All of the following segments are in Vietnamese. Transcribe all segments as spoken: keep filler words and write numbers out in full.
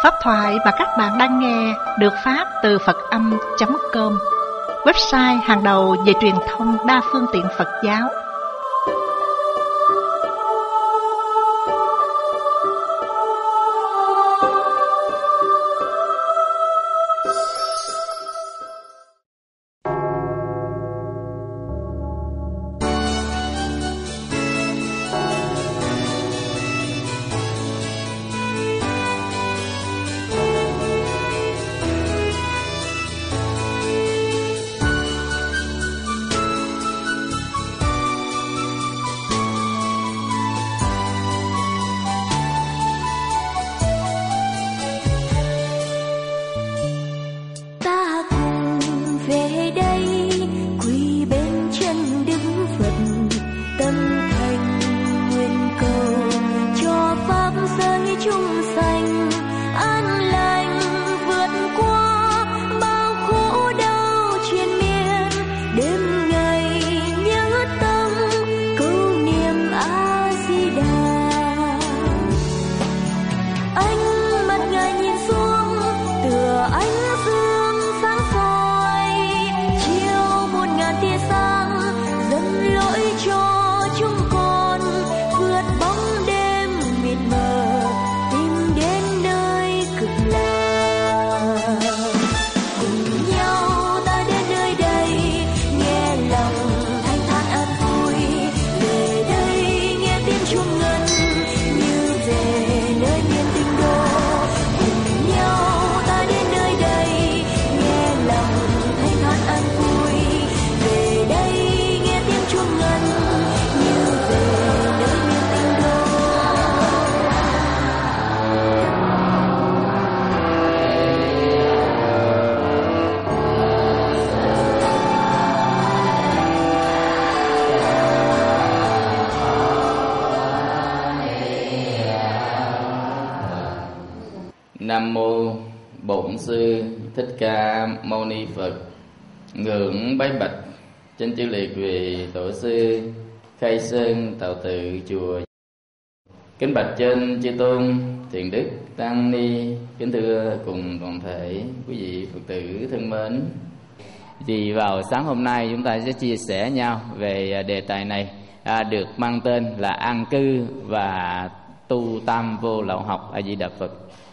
Pháp thoại mà các bạn đang nghe được phát từ Phật Âm chấm com, website hàng đầu về truyền thông đa phương tiện Phật giáo. Nam mô Bổn Sư Thích Ca Mâu Ni Phật. Ngưỡng bái bạch trên chư liệt vì tổ sư Khai Sơn Tạo Tự chùa. Kính bạch trên chư tôn thiện đức tăng ni, kính thưa cùng toàn thể quý vị Phật tử thân mến. Vì vào sáng hôm nay chúng ta sẽ chia sẻ nhau về đề tài này, à, được mang tên là an cư và tu tam vô lậu học. A Di Đà Phật.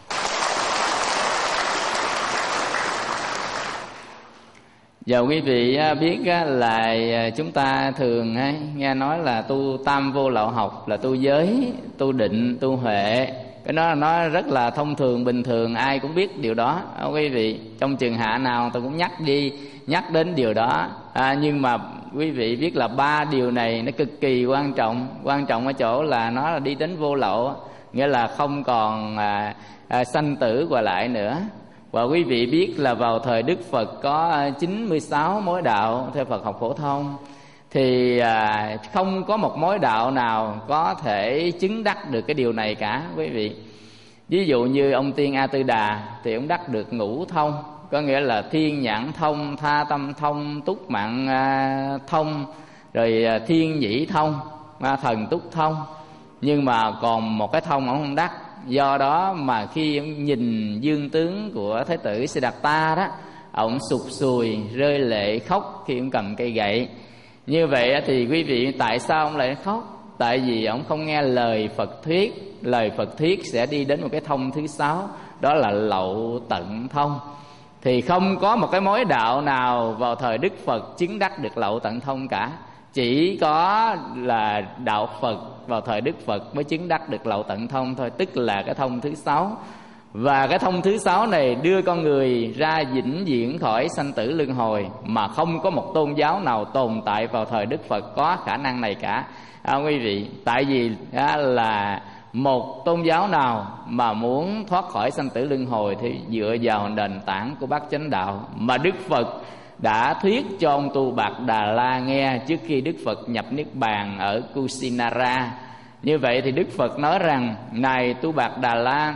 Giờ quý vị biết là chúng ta thường nghe nói là tu tam vô lậu học là tu giới, tu định, tu huệ. Cái đó nó rất là thông thường, bình thường, ai cũng biết điều đó. Quý vị, trong trường hạ nào tôi cũng nhắc đi, nhắc đến điều đó. À, nhưng mà quý vị biết là ba điều này nó cực kỳ quan trọng. Quan trọng ở chỗ là nó là đi đến vô lậu, nghĩa là không còn à, à, sanh tử qua lại nữa. Và quý vị biết là vào thời Đức Phật có chín mươi sáu mối đạo theo Phật học phổ thông, thì à, không có một mối đạo nào có thể chứng đắc được cái điều này cả quý vị. Ví dụ như ông Tiên A Tư Đà thì ông đắc được ngũ thông, có nghĩa là thiên nhãn thông, tha tâm thông, túc mạng à, thông, rồi à, thiên nhĩ thông, à, thần túc thông. Nhưng mà còn một cái thông ông không đắc. Do đó mà khi ông nhìn dương tướng của Thái tử Siddhartha đó, ông sụt sùi rơi lệ khóc khi ông cầm cây gậy. Như vậy thì quý vị, tại sao ông lại khóc? Tại vì ông không nghe lời Phật thuyết. Lời Phật thuyết sẽ đi đến một cái thông thứ sáu, đó là lậu tận thông. Thì không có một cái mối đạo nào vào thời Đức Phật chứng đắc được lậu tận thông cả. Chỉ có là đạo Phật vào thời Đức Phật mới chứng đắc được lậu tận thông thôi, tức là cái thông thứ sáu. Và cái thông thứ sáu này đưa con người ra vĩnh viễn khỏi sanh tử luân hồi, mà không có một tôn giáo nào tồn tại vào thời Đức Phật có khả năng này cả. À, quý vị, tại vì à, là một tôn giáo nào mà muốn thoát khỏi sanh tử luân hồi thì dựa vào nền tảng của Bát Chánh Đạo mà Đức Phật đã thuyết cho ông Tu Bạt Đà La nghe trước khi Đức Phật nhập Niết Bàn ở Kusinara. Như vậy thì Đức Phật nói rằng: này Tu Bạt Đà La,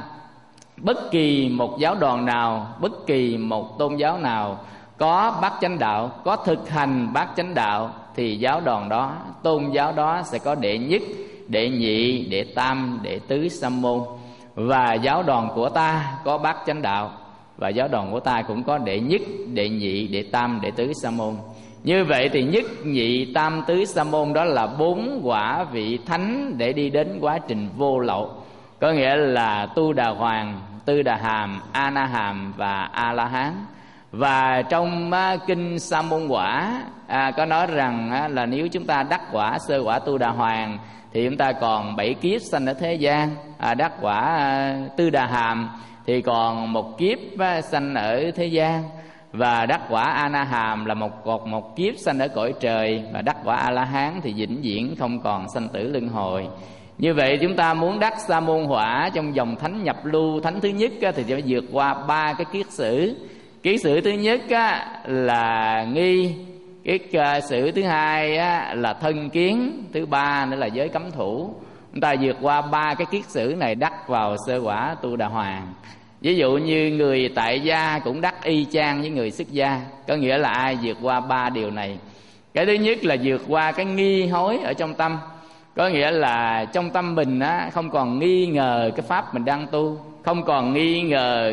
bất kỳ một giáo đoàn nào, bất kỳ một tôn giáo nào có Bát Chánh Đạo, có thực hành Bát Chánh Đạo, thì giáo đoàn đó, tôn giáo đó sẽ có đệ nhất, đệ nhị, đệ tam, đệ tứ sa môn. và giáo đoàn của ta có bát chánh đạo, và giáo đoàn của ta cũng có đệ nhất, đệ nhị, đệ tam, đệ tứ sa môn. Như vậy thì nhất, nhị, tam, tứ sa môn đó là bốn quả vị thánh để đi đến quá trình vô lậu. Có nghĩa là Tu Đà Hoàng, Tư Đà Hàm, A Na Hàm và A La Hán. Và trong uh, kinh Sa Môn Quả à, có nói rằng uh, là nếu chúng ta đắc quả sơ quả Tu Đà Hoàng thì chúng ta còn bảy kiếp sanh ở thế gian. à, Đắc quả uh, Tư Đà Hàm thì còn một kiếp uh, sanh ở thế gian. Và đắc quả A Na Hàm là một một, một kiếp sanh ở cõi trời. Và đắc quả A La Hán thì vĩnh viễn không còn sanh tử luân hồi. Như vậy chúng ta muốn đắc Sa Môn Quả trong dòng thánh nhập lưu, thánh thứ nhất á, thì phải vượt qua ba cái kiết sử. Kiết sử thứ nhất á, là nghi. Kiết uh, sử thứ hai á, là thân kiến. Thứ ba nữa là giới cấm thủ. Chúng ta vượt qua ba cái kiết sử này đắc vào sơ quả Tu Đà Hoàng. Ví dụ như người tại gia cũng đắc y chang với người xuất gia. Có nghĩa là ai vượt qua ba điều này? Cái thứ nhất là vượt qua cái nghi hối ở trong tâm. Có nghĩa là trong tâm mình á, không còn nghi ngờ cái pháp mình đang tu, không còn nghi ngờ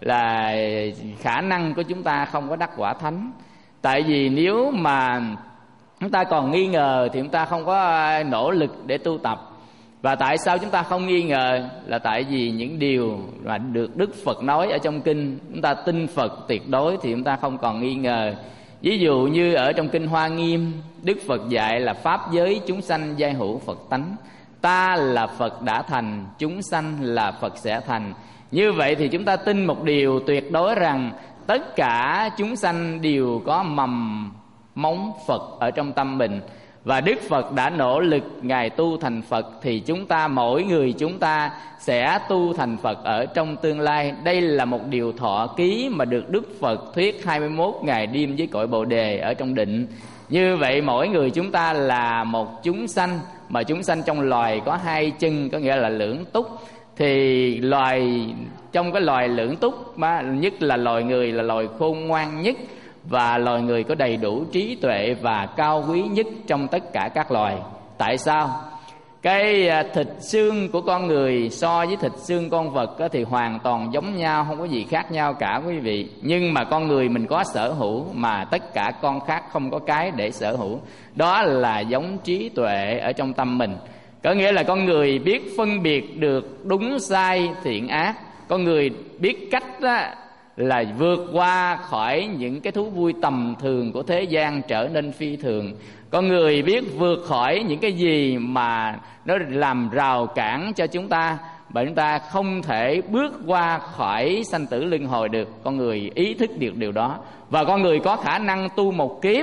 là khả năng của chúng ta không có đắc quả thánh. Tại vì nếu mà chúng ta còn nghi ngờ thì chúng ta không có nỗ lực để tu tập. Và tại sao chúng ta không nghi ngờ? Là tại vì những điều mà được Đức Phật nói ở trong kinh, chúng ta tin Phật tuyệt đối thì chúng ta không còn nghi ngờ. Ví dụ như ở trong kinh Hoa Nghiêm, Đức Phật dạy là pháp giới chúng sanh giai hữu Phật tánh. Ta là Phật đã thành, chúng sanh là Phật sẽ thành. Như vậy thì chúng ta tin một điều tuyệt đối rằng tất cả chúng sanh đều có mầm móng Phật ở trong tâm mình. Và Đức Phật đã nỗ lực Ngài tu thành Phật, thì chúng ta, mỗi người chúng ta sẽ tu thành Phật ở trong tương lai. Đây là một điều thọ ký mà được Đức Phật thuyết hai mươi mốt ngày đêm với cội Bồ Đề ở trong định. Như vậy mỗi người chúng ta là một chúng sanh, mà chúng sanh trong loài có hai chân, có nghĩa là lưỡng túc. Thì loài trong cái loài lưỡng túc mà nhất là loài người là loài khôn ngoan nhất, và loài người có đầy đủ trí tuệ và cao quý nhất trong tất cả các loài. Tại sao? Cái thịt xương của con người so với thịt xương con vật thì hoàn toàn giống nhau, không có gì khác nhau cả quý vị. Nhưng mà con người mình có sở hữu mà tất cả con khác không có cái để sở hữu. Đó là giống trí tuệ ở trong tâm mình. Có nghĩa là con người biết phân biệt được đúng sai thiện ác. Con người biết cách á, là vượt qua khỏi những cái thú vui tầm thường của thế gian trở nên phi thường. Con người biết vượt khỏi những cái gì mà nó làm rào cản cho chúng ta, và chúng ta không thể bước qua khỏi sanh tử luân hồi được. Con người ý thức được điều đó, và con người có khả năng tu một kiếp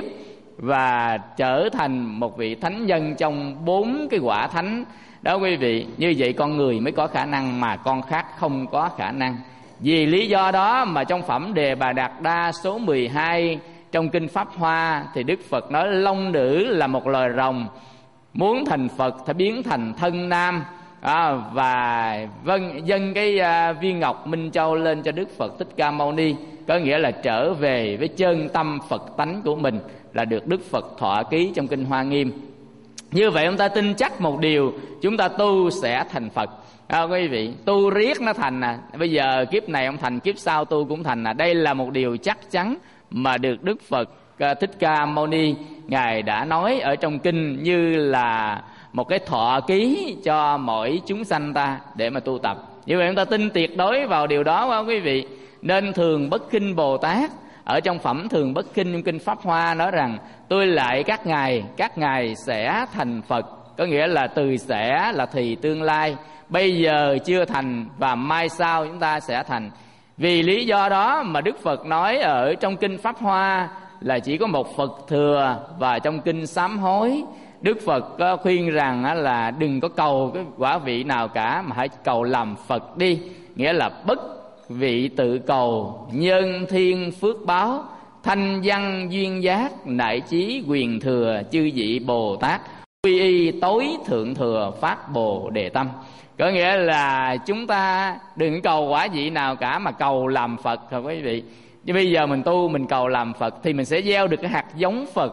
và trở thành một vị thánh nhân trong bốn cái quả thánh đó quý vị. Như vậy con người mới có khả năng mà con khác không có khả năng. Vì lý do đó mà trong phẩm Đề Bà Đạt Đa số mười hai trong kinh Pháp Hoa thì Đức Phật nói long nữ là một loài rồng, muốn thành Phật phải biến thành thân nam. À, và vâng dâng cái uh, viên ngọc Minh Châu lên cho Đức Phật Thích Ca Mâu Ni, có nghĩa là trở về với chân tâm Phật tánh của mình, là được Đức Phật thọ ký trong kinh Hoa Nghiêm. Như vậy chúng ta tin chắc một điều, chúng ta tu sẽ thành Phật. À, quý vị, tu riết nó thành à. Bây giờ kiếp này ông thành, kiếp sau tu cũng thành à. Đây là một điều chắc chắn mà được Đức Phật Thích Ca Mâu Ni Ngài đã nói ở trong kinh, như là một cái thọ ký cho mỗi chúng sanh ta để mà tu tập. Như vậy chúng ta tin tuyệt đối vào điều đó không quý vị? Nên Thường Bất Khinh Bồ Tát ở trong phẩm Thường Bất Khinh trong kinh Pháp Hoa nói rằng tôi lại các ngài, các ngài sẽ thành Phật. Có nghĩa là từ sẽ là thì tương lai, bây giờ chưa thành và mai sau chúng ta sẽ thành. Vì lý do đó mà Đức Phật nói ở trong kinh Pháp Hoa là chỉ có một Phật thừa, và trong kinh Sám Hối Đức Phật khuyên rằng là đừng có cầu cái quả vị nào cả, mà hãy cầu làm Phật đi. Nghĩa là bất vị tự cầu, nhân thiên phước báo, thanh văn duyên giác, nại chí quyền thừa, chư vị Bồ Tát, quy y tối thượng thừa, phát Bồ Đề tâm. Có nghĩa là chúng ta đừng cầu quả vị nào cả, mà cầu làm Phật thôi quý vị. Chứ bây giờ mình tu mình cầu làm Phật thì mình sẽ gieo được cái hạt giống Phật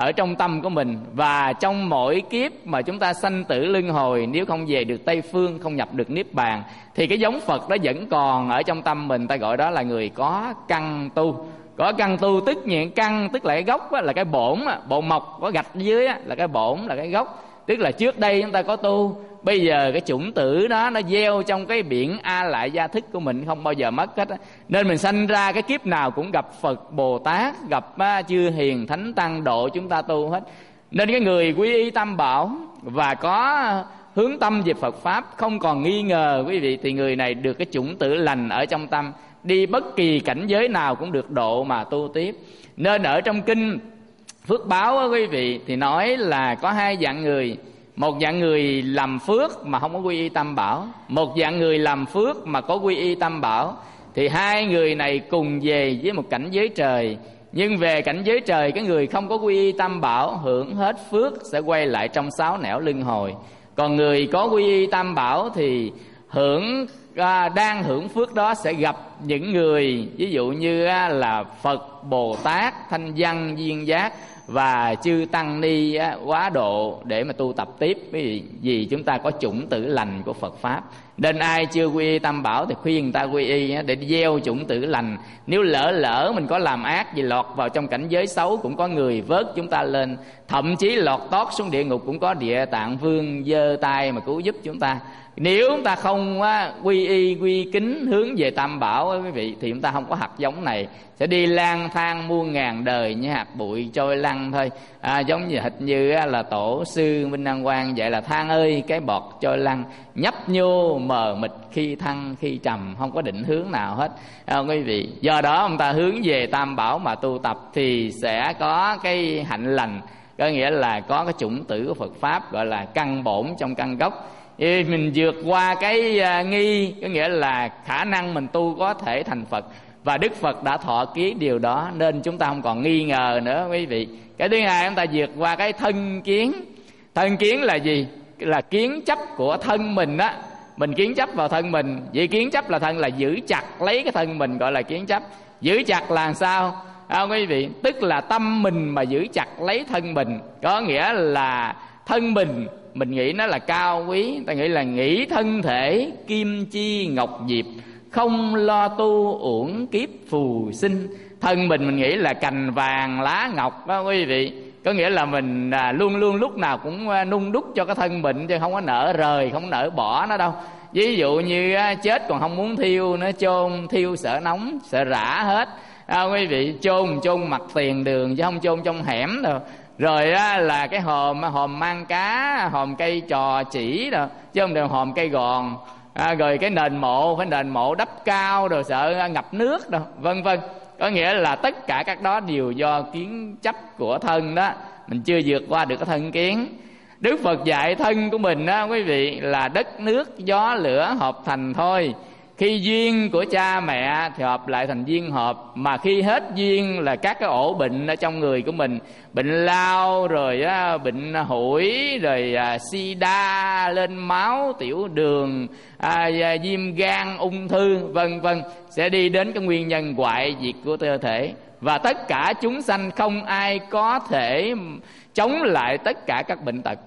ở trong tâm của mình. Và trong mỗi kiếp mà chúng ta sanh tử luân hồi, nếu không về được Tây Phương, không nhập được Niết Bàn, thì cái giống Phật đó vẫn còn ở trong tâm mình. Ta gọi đó là người có căn tu. Có căn tu tức những căn, tức là cái gốc á, là cái bổn, bồn mọc có gạch dưới á, là cái bổn, là cái gốc. Tức là trước đây chúng ta có tu, bây giờ cái chủng tử đó nó gieo trong cái biển A Lại Gia Thức của mình, không bao giờ mất hết á. Nên mình sanh ra cái kiếp nào cũng gặp Phật Bồ Tát, gặp á, chư hiền thánh tăng độ chúng ta tu hết. Nên cái người quy y Tam Bảo và có hướng tâm về Phật Pháp, không còn nghi ngờ quý vị, thì người này được cái chủng tử lành ở trong tâm, đi bất kỳ cảnh giới nào cũng được độ mà tu tiếp. Nên ở trong kinh Phước Báo á, quý vị, thì nói là có hai dạng người. Một dạng người làm phước mà không có quy y Tam Bảo, một dạng người làm phước mà có quy y Tam Bảo. Thì hai người này cùng về với một cảnh giới trời. Nhưng về cảnh giới trời, cái người không có quy y Tam Bảo hưởng hết phước sẽ quay lại trong sáu nẻo luân hồi. Còn người có quy y Tam Bảo thì hưởng à, đang hưởng phước đó sẽ gặp những người ví dụ như à, là Phật, Bồ Tát, Thanh Văn, Duyên Giác và chư tăng ni á, quá độ để mà tu tập tiếp. Vì, vì chúng ta có chủng tử lành của Phật Pháp. Nên ai chưa quy y Tam Bảo thì khuyên người ta quy y á, để gieo chủng tử lành. Nếu lỡ lỡ mình có làm ác gì, lọt vào trong cảnh giới xấu, cũng có người vớt chúng ta lên. Thậm chí lọt tót xuống địa ngục cũng có Địa Tạng Vương giơ tay mà cứu giúp chúng ta. Nếu chúng ta không á, quy y quy kính hướng về Tam Bảo á, quý vị, thì chúng ta không có hạt giống này, sẽ đi lang thang muôn ngàn đời như hạt bụi trôi lăn thôi. À, giống như hệt như á, là tổ sư Minh Đăng Quang vậy, là than ơi cái bọt trôi lăn, nhấp nhô mờ mịt khi thăng khi trầm, không có định hướng nào hết. À, quý vị, do đó ông ta hướng về Tam Bảo mà tu tập thì sẽ có cái hạnh lành, có nghĩa là có cái chủng tử của Phật Pháp, gọi là căn bổn trong căn gốc. Thì mình vượt qua cái uh, nghi, có nghĩa là khả năng mình tu có thể thành Phật, và Đức Phật đã thọ ký điều đó, nên chúng ta không còn nghi ngờ nữa quý vị. Cái thứ hai, chúng ta vượt qua cái thân kiến. Thân kiến là gì? Là kiến chấp của thân mình á. Mình kiến chấp vào thân mình. Vậy kiến chấp là thân, là giữ chặt lấy cái thân mình, gọi là kiến chấp. Giữ chặt là sao? À, quý vị, tức là tâm mình mà giữ chặt lấy thân mình, có nghĩa là thân mình mình nghĩ nó là cao quý, ta nghĩ là nghĩ thân thể kim chi ngọc diệp, không lo tu uổng kiếp phù sinh. Thân mình mình nghĩ là cành vàng lá ngọc đó quý vị, có nghĩa là mình à, luôn luôn lúc nào cũng à, nung đúc cho cái thân mình, chứ không có nỡ rời, không nỡ bỏ nó đâu. Ví dụ như à, chết còn không muốn thiêu nữa, chôn thiêu sợ nóng sợ rã hết. À, quý vị, chôn chôn mặt tiền đường chứ không chôn trong hẻm đâu. Rồi á, là cái hòm hòm mang cá, hòm cây trò chỉ đâu, chứ không được hòm cây gòn. À, rồi cái nền mộ phải nền mộ đắp cao rồi sợ ngập nước đâu, vân vân. Có nghĩa là tất cả các đó đều do kiến chấp của thân đó, mình chưa vượt qua được cái thân kiến. Đức Phật dạy thân của mình đó quý vị là đất nước gió lửa hợp thành thôi. Khi duyên của cha mẹ thì hợp lại thành duyên hợp, mà khi hết duyên là các cái ổ bệnh ở trong người của mình, bệnh lao rồi á, bệnh hủi rồi à, sida lên máu, tiểu đường, à, viêm gan, ung thư vân vân, sẽ đi đến cái nguyên nhân hoại diệt của cơ thể. Và tất cả chúng sanh không ai có thể chống lại tất cả các bệnh tật,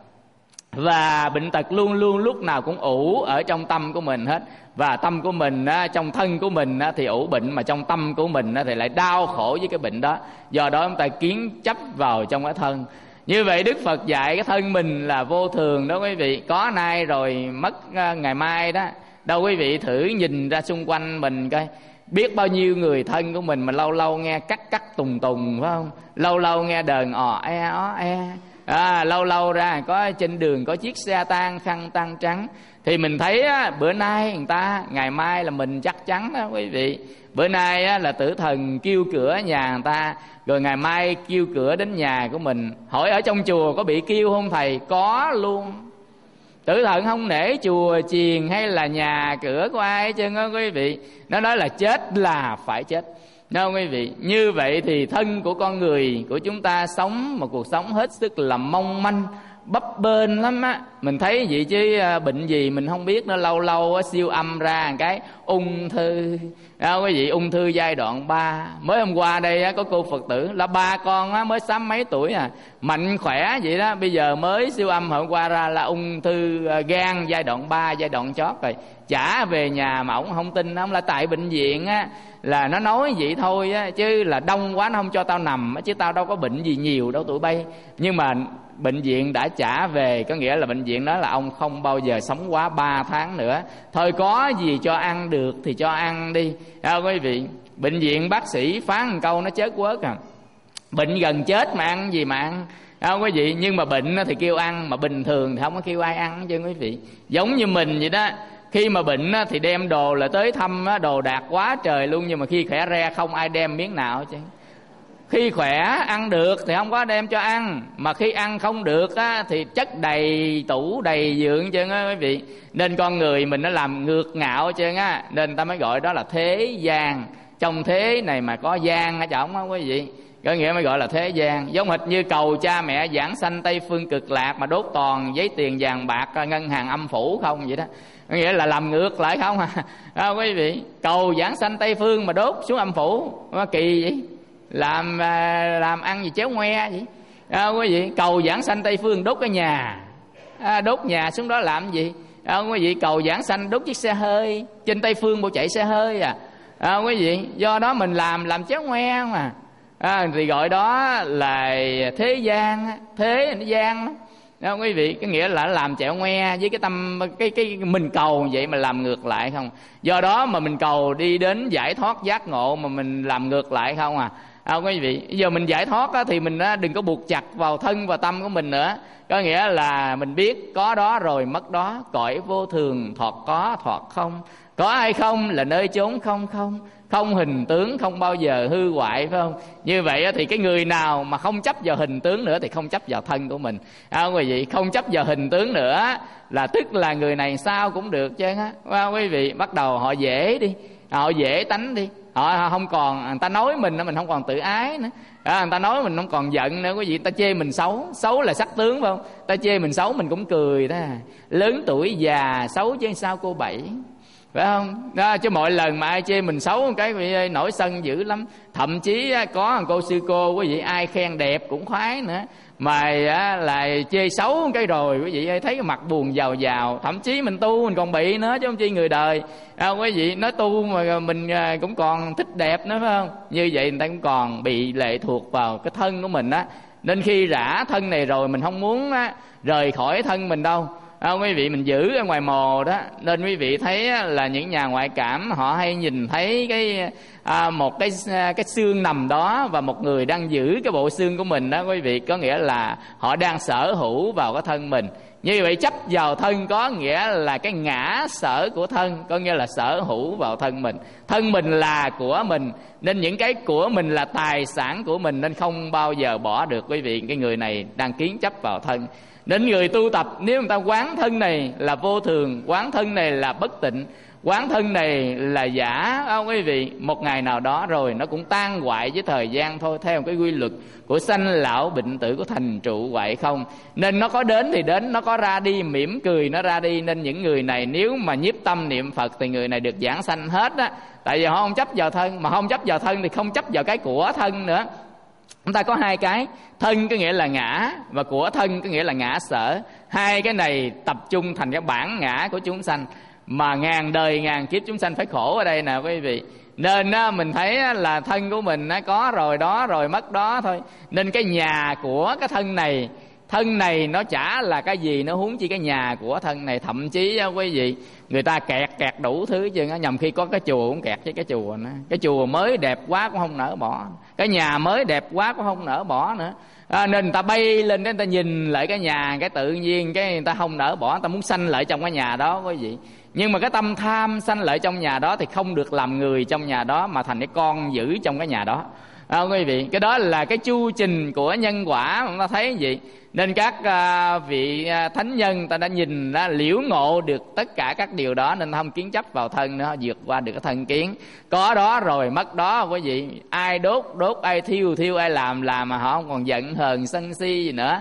và bệnh tật luôn luôn lúc nào cũng ủ ở trong tâm của mình hết. Và tâm của mình á, trong thân của mình á, thì ủ bệnh, mà trong tâm của mình á, thì lại đau khổ với cái bệnh đó. Do đó chúng ta kiến chấp vào trong cái thân. Như vậy Đức Phật dạy cái thân mình là vô thường đó quý vị, có nay rồi mất ngày mai đó. Đâu quý vị thử nhìn ra xung quanh mình coi, biết bao nhiêu người thân của mình mà lâu lâu nghe cắt cắt tùng tùng phải không? Lâu lâu nghe đờn ò e ó e. À, lâu lâu ra có trên đường có chiếc xe tan khăn tăng trắng, thì mình thấy á, bữa nay người ta, ngày mai là mình chắc chắn đó quý vị. Bữa nay á, là tử thần kêu cửa nhà người ta, rồi ngày mai kêu cửa đến nhà của mình. Hỏi ở trong chùa có bị kêu không thầy? Có luôn. Tử thần không nể chùa chiền hay là nhà cửa của ai hết trơn á quý vị. Nó nói là chết là phải chết. Đâu quý vị, như vậy thì thân của con người của chúng ta sống một cuộc sống hết sức là mong manh, bấp bênh lắm á. Mình thấy vậy chứ bệnh gì mình không biết nữa. Lâu lâu siêu âm ra một cái ung thư, à, quý vị, ung thư giai đoạn ba. Mới hôm qua đây có cô Phật tử là ba con á, mới sắm mấy tuổi à, mạnh khỏe vậy đó. Bây giờ mới siêu âm hôm qua ra là ung thư gan giai đoạn ba, giai đoạn chót rồi. Chả về nhà mà ổng không tin, ông là tại bệnh viện á là nó nói vậy thôi á, chứ là đông quá nó không cho tao nằm, chứ tao đâu có bệnh gì nhiều đâu tụi bay. Nhưng mà bệnh viện đã trả về, có nghĩa là bệnh viện nói là ông không bao giờ sống quá ba tháng nữa. Thôi có gì cho ăn được thì cho ăn đi, à, quý vị. Bệnh viện bác sĩ phán một câu nó chớt quớt à, bệnh gần chết mà ăn gì mà ăn, à, quý vị. Nhưng mà bệnh thì kêu ăn, mà bình thường thì không có kêu ai ăn chứ quý vị. Giống như mình vậy đó, khi mà bệnh thì đem đồ là tới thăm, đồ đạc quá trời luôn. Nhưng mà khi khỏe re không ai đem miếng nào chứ. Khi khỏe ăn được thì không có đem cho ăn, mà khi ăn không được á, thì chất đầy tủ đầy giường chứ á quý vị. Nên con người mình nó làm ngược ngạo chứ á, nên ta mới gọi đó là thế gian. Trong thế này mà có gian ở trong á quý vị, có nghĩa mới gọi là thế gian. Giống hệt như cầu cha mẹ giảng sanh Tây phương cực lạc mà đốt toàn giấy tiền vàng bạc ngân hàng âm phủ không vậy đó, có nghĩa là làm ngược lại không à, à quý vị. Cầu giảng sanh Tây phương mà đốt xuống âm phủ, kỳ vậy. Làm làm ăn gì chéo ngoe vậy, à, quý vị. Cầu giảng sanh Tây phương đốt cái nhà, à, đốt nhà xuống đó làm gì, à, quý vị. Cầu giảng sanh đốt chiếc xe hơi, trên Tây phương bộ chạy xe hơi à, à quý vị. Do đó mình làm làm chéo ngoe mà, à, thì gọi đó là thế gian, thế nó gian đó. Đó, quý vị, cái nghĩa là làm chẹo ngoe với cái tâm cái cái mình cầu vậy mà làm ngược lại không. Do đó mà mình cầu đi đến giải thoát giác ngộ mà mình làm ngược lại không à. À, quý vị, giờ mình giải thoát á, thì mình á, đừng có buộc chặt vào thân và tâm của mình nữa. Có nghĩa là mình biết có đó rồi mất đó, cõi vô thường thoạt có thoạt không, có hay không là nơi chốn không không, không hình tướng không bao giờ hư hoại, phải không? Như vậy thì cái người nào mà không chấp vào hình tướng nữa thì không chấp vào thân của mình, à, quý vị. Không chấp vào hình tướng nữa là tức là người này sao cũng được chứ á, à, quý vị. Bắt đầu họ dễ đi, họ dễ tánh đi, họ không còn, người ta nói mình mình không còn tự ái nữa, à, người ta nói mình không còn giận nữa quý vị. Ta chê mình xấu, xấu là sắc tướng phải không? Ta chê mình xấu mình cũng cười đó, lớn tuổi già xấu chứ sao cô Bảy, phải không? Đó, chứ mọi lần mà ai chê mình xấu cái quý vị ơi, nổi sân dữ lắm. Thậm chí có cô sư cô quý vị ai khen đẹp cũng khoái nữa, mà á, là chê xấu cái rồi quý vị ơi, thấy cái mặt buồn giàu giàu. Thậm chí mình tu mình còn bị nữa chứ không chi người đời, à, quý vị. Nói tu mà mình cũng còn thích đẹp nữa, phải không? Như vậy người ta cũng còn bị lệ thuộc vào cái thân của mình á. Nên khi rã thân này rồi mình không muốn á, rời khỏi thân mình đâu, à, quý vị. Mình giữ ở ngoài mồ đó. Nên quý vị thấy là những nhà ngoại cảm họ hay nhìn thấy cái à, một cái cái xương nằm đó và một người đang giữ cái bộ xương của mình đó quý vị. Có nghĩa là họ đang sở hữu vào cái thân mình. Như vậy chấp vào thân có nghĩa là cái ngã sở của thân, có nghĩa là sở hữu vào thân mình. Thân mình là của mình, nên những cái của mình là tài sản của mình, nên không bao giờ bỏ được quý vị. Cái người này đang kiến chấp vào thân. Nên người tu tập nếu người ta quán thân này là vô thường, quán thân này là bất tịnh, quán thân này là giả, không quý vị, một ngày nào đó rồi nó cũng tan hoại với thời gian thôi, theo cái quy luật của sanh lão bệnh tử, của thành trụ hoại không. Nên nó có đến thì đến, nó có ra đi mỉm cười nó ra đi. Nên những người này nếu mà nhiếp tâm niệm Phật thì người này được giảng sanh hết á. Tại vì họ không chấp vào thân, mà không chấp vào thân thì không chấp vào cái của thân nữa. Chúng ta có hai cái, thân có nghĩa là ngã và của thân có nghĩa là ngã sở. Hai cái này tập trung thành cái bản ngã của chúng sanh, mà ngàn đời ngàn kiếp chúng sanh phải khổ ở đây nè quý vị. Nên á, mình thấy á, là thân của mình á, có rồi đó rồi mất đó thôi. Nên cái nhà của cái thân này, thân này nó chả là cái gì, nó huống chi cái nhà của thân này. Thậm chí á, quý vị, người ta kẹt kẹt đủ thứ chứ, nhầm khi có cái chùa cũng kẹt với cái chùa nữa. Cái chùa mới đẹp quá cũng không nỡ bỏ, cái nhà mới đẹp quá cũng không nỡ bỏ nữa. À, nên người ta bay lên để người ta nhìn lại cái nhà, cái tự nhiên cái người ta không nỡ bỏ, người ta muốn sanh lại trong cái nhà đó quý vị. Nhưng mà cái tâm tham sanh lại trong nhà đó thì không được làm người trong nhà đó, mà thành cái con giữ trong cái nhà đó. À, quý vị, cái đó là cái chu trình của nhân quả mà chúng ta thấy gì. Nên các uh, vị uh, thánh nhân ta đã nhìn ra liễu ngộ được tất cả các điều đó, nên không kiến chấp vào thân nữa, vượt qua được cái thân kiến. Có đó rồi mất đó quý vị. Ai đốt đốt, ai thiêu thiêu, ai làm làm, mà họ không còn giận hờn sân si gì nữa.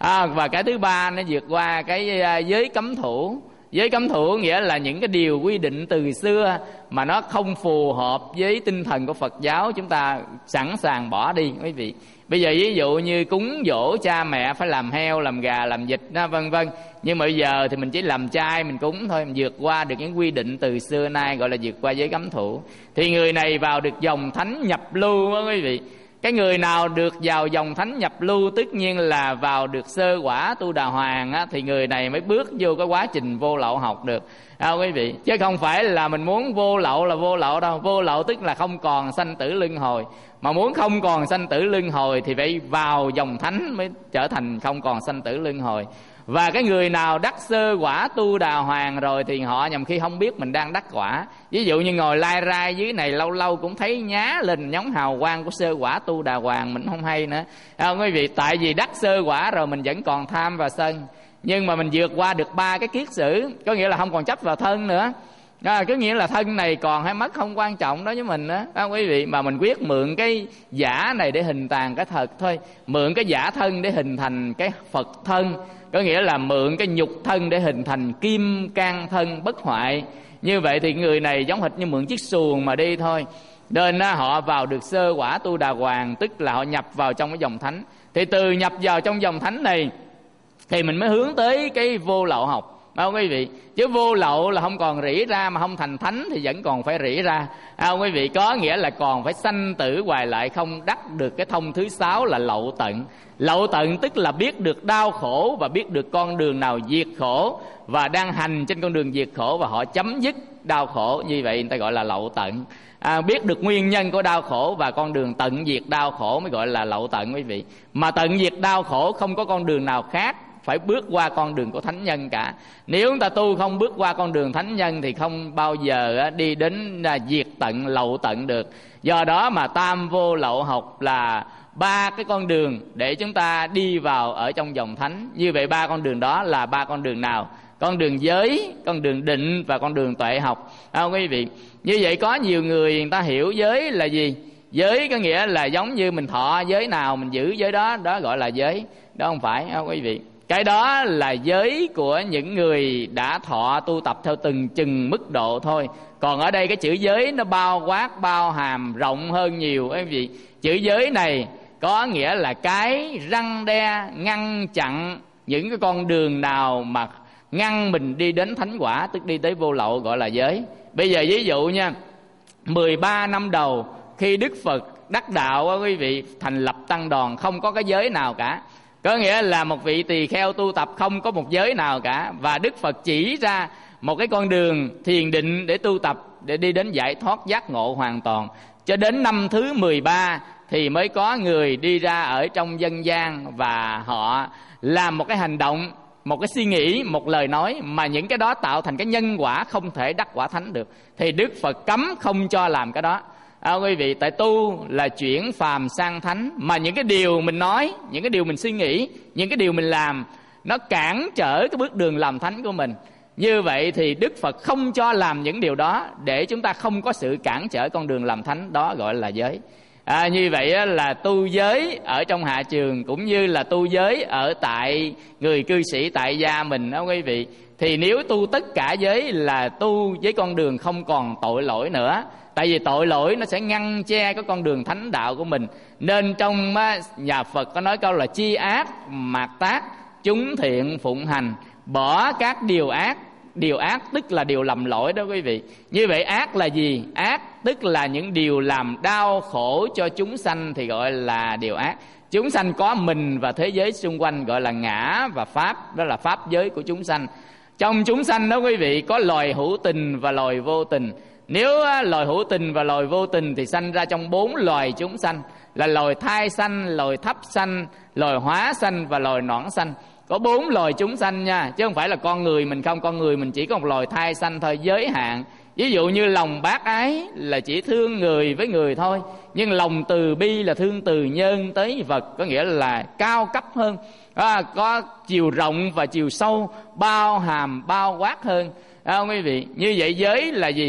à, và cái thứ ba nó vượt qua cái giới cấm thủ. Giới cấm thủ nghĩa là những cái điều quy định từ xưa mà nó không phù hợp với tinh thần của Phật giáo, chúng ta sẵn sàng bỏ đi quý vị. Bây giờ ví dụ như cúng dỗ cha mẹ phải làm heo, làm gà, làm vịt đó, vân vân. Nhưng mà bây giờ thì mình chỉ làm chay, mình cúng thôi, mình vượt qua được những quy định từ xưa nay, gọi là vượt qua giới cấm thủ. Thì người này vào được dòng thánh nhập lưu đó quý vị. Cái người nào được vào dòng thánh nhập lưu, tất nhiên là vào được sơ quả tu đà hoàng á, thì người này mới bước vô cái quá trình vô lậu học được à, quý vị. Chứ không phải là mình muốn vô lậu là vô lậu đâu. Vô lậu tức là không còn sanh tử luân hồi. Mà muốn không còn sanh tử luân hồi thì phải vào dòng thánh mới trở thành không còn sanh tử luân hồi. Và cái người nào đắc sơ quả tu đà hoàng rồi thì họ nhầm khi không biết mình đang đắc quả. Ví dụ như ngồi lai rai dưới này lâu lâu cũng thấy nhá lên nhóm hào quang của sơ quả tu đà hoàng, mình không hay nữa à, quý vị. Tại vì đắc sơ quả rồi mình vẫn còn tham và sân. Nhưng mà mình vượt qua được ba cái kiết sử, có nghĩa là không còn chấp vào thân nữa à, có nghĩa là thân này còn hay mất không quan trọng đó với mình đó à, quý vị. Mà mình quyết mượn cái giả này để hình tàn cái thật thôi. Mượn cái giả thân để hình thành cái Phật thân, có nghĩa là mượn cái nhục thân để hình thành kim cang thân bất hoại. Như vậy thì người này giống hệt như mượn chiếc xuồng mà đi thôi. Nên họ vào được sơ quả tu đà hoàng, tức là họ nhập vào trong cái dòng thánh. Thì từ nhập vào trong dòng thánh này thì mình mới hướng tới cái vô lậu học à, quý vị. Chứ vô lậu là không còn rỉ ra, mà không thành thánh thì vẫn còn phải rỉ ra à, quý vị. Có nghĩa là còn phải sanh tử hoài lại, không đắc được cái thông thứ sáu là lậu tận. Lậu tận tức là biết được đau khổ và biết được con đường nào diệt khổ, và đang hành trên con đường diệt khổ và họ chấm dứt đau khổ. Như vậy người ta gọi là lậu tận à, biết được nguyên nhân của đau khổ và con đường tận diệt đau khổ mới gọi là lậu tận quý vị. Mà tận diệt đau khổ không có con đường nào khác, phải bước qua con đường của thánh nhân cả. Nếu chúng ta tu không bước qua con đường thánh nhân thì không bao giờ đi đến diệt tận lậu tận được. Do đó mà tam vô lậu học là ba cái con đường để chúng ta đi vào ở trong dòng thánh. Như vậy ba con đường đó là ba con đường nào? Con đường giới, con đường định và con đường tuệ học à, quý vị. Như vậy có nhiều người người ta hiểu giới là gì? Giới có nghĩa là giống như mình thọ giới nào mình giữ giới đó, đó gọi là giới. Đó không phải à, quý vị. Cái đó là giới của những người đã thọ tu tập theo từng chừng mức độ thôi. Còn ở đây cái chữ giới nó bao quát, bao hàm rộng hơn nhiều quý vị. Chữ giới này có nghĩa là cái răn đe, ngăn chặn những cái con đường nào mà ngăn mình đi đến thánh quả, tức đi tới vô lậu, gọi là giới. Bây giờ ví dụ nha, mười ba năm đầu khi Đức Phật đắc đạo á quý vị, thành lập tăng đoàn không có cái giới nào cả. Có nghĩa là một vị tỳ kheo tu tập không có một giới nào cả. Và Đức Phật chỉ ra một cái con đường thiền định để tu tập, để đi đến giải thoát giác ngộ hoàn toàn. Cho đến năm thứ mười ba thì mới có người đi ra ở trong dân gian và họ làm một cái hành động, một cái suy nghĩ, một lời nói mà những cái đó tạo thành cái nhân quả không thể đắc quả thánh được. Thì Đức Phật cấm không cho làm cái đó à, quý vị. Tại tu là chuyển phàm sang thánh, mà những cái điều mình nói, những cái điều mình suy nghĩ, những cái điều mình làm nó cản trở cái bước đường làm thánh của mình. Như vậy thì Đức Phật không cho làm những điều đó để chúng ta không có sự cản trở con đường làm thánh, đó gọi là giới à, như vậy là tu giới ở trong hạ trường cũng như là tu giới ở tại người cư sĩ tại gia mình đó quý vị. Thì nếu tu tất cả giới là tu với con đường không còn tội lỗi nữa. Tại vì tội lỗi nó sẽ ngăn che cái con đường thánh đạo của mình. Nên trong nhà Phật có nói câu là chi ác mạt tác, chúng thiện phụng hành. Bỏ các điều ác. Điều ác tức là điều lầm lỗi đó quý vị. Như vậy ác là gì? Ác tức là những điều làm đau khổ cho chúng sanh thì gọi là điều ác. Chúng sanh có mình và thế giới xung quanh gọi là ngã và pháp, đó là pháp giới của chúng sanh. Trong chúng sanh đó quý vị có loài hữu tình và loài vô tình. Nếu loài hữu tình và loài vô tình thì sanh ra trong bốn loài chúng sanh, là loài thai sanh, loài thấp sanh, loài hóa sanh và loài nõn sanh. Có bốn loài chúng sanh nha, chứ không phải là con người mình không. Con người mình chỉ có một loài thai sanh thôi, giới hạn. Ví dụ như lòng bác ái là chỉ thương người với người thôi, nhưng lòng từ bi là thương từ nhân tới vật, có nghĩa là cao cấp hơn à, có chiều rộng và chiều sâu, bao hàm bao quát hơn à, quý vị. Như vậy giới là gì?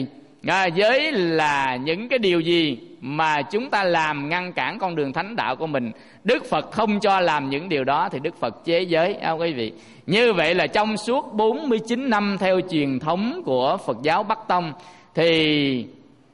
À, giới là những cái điều gì mà chúng ta làm ngăn cản con đường thánh đạo của mình. Đức Phật không cho làm những điều đó thì Đức Phật chế giới, à, quý vị. Như vậy là trong suốt bốn mươi chín năm theo truyền thống của Phật giáo Bắc Tông thì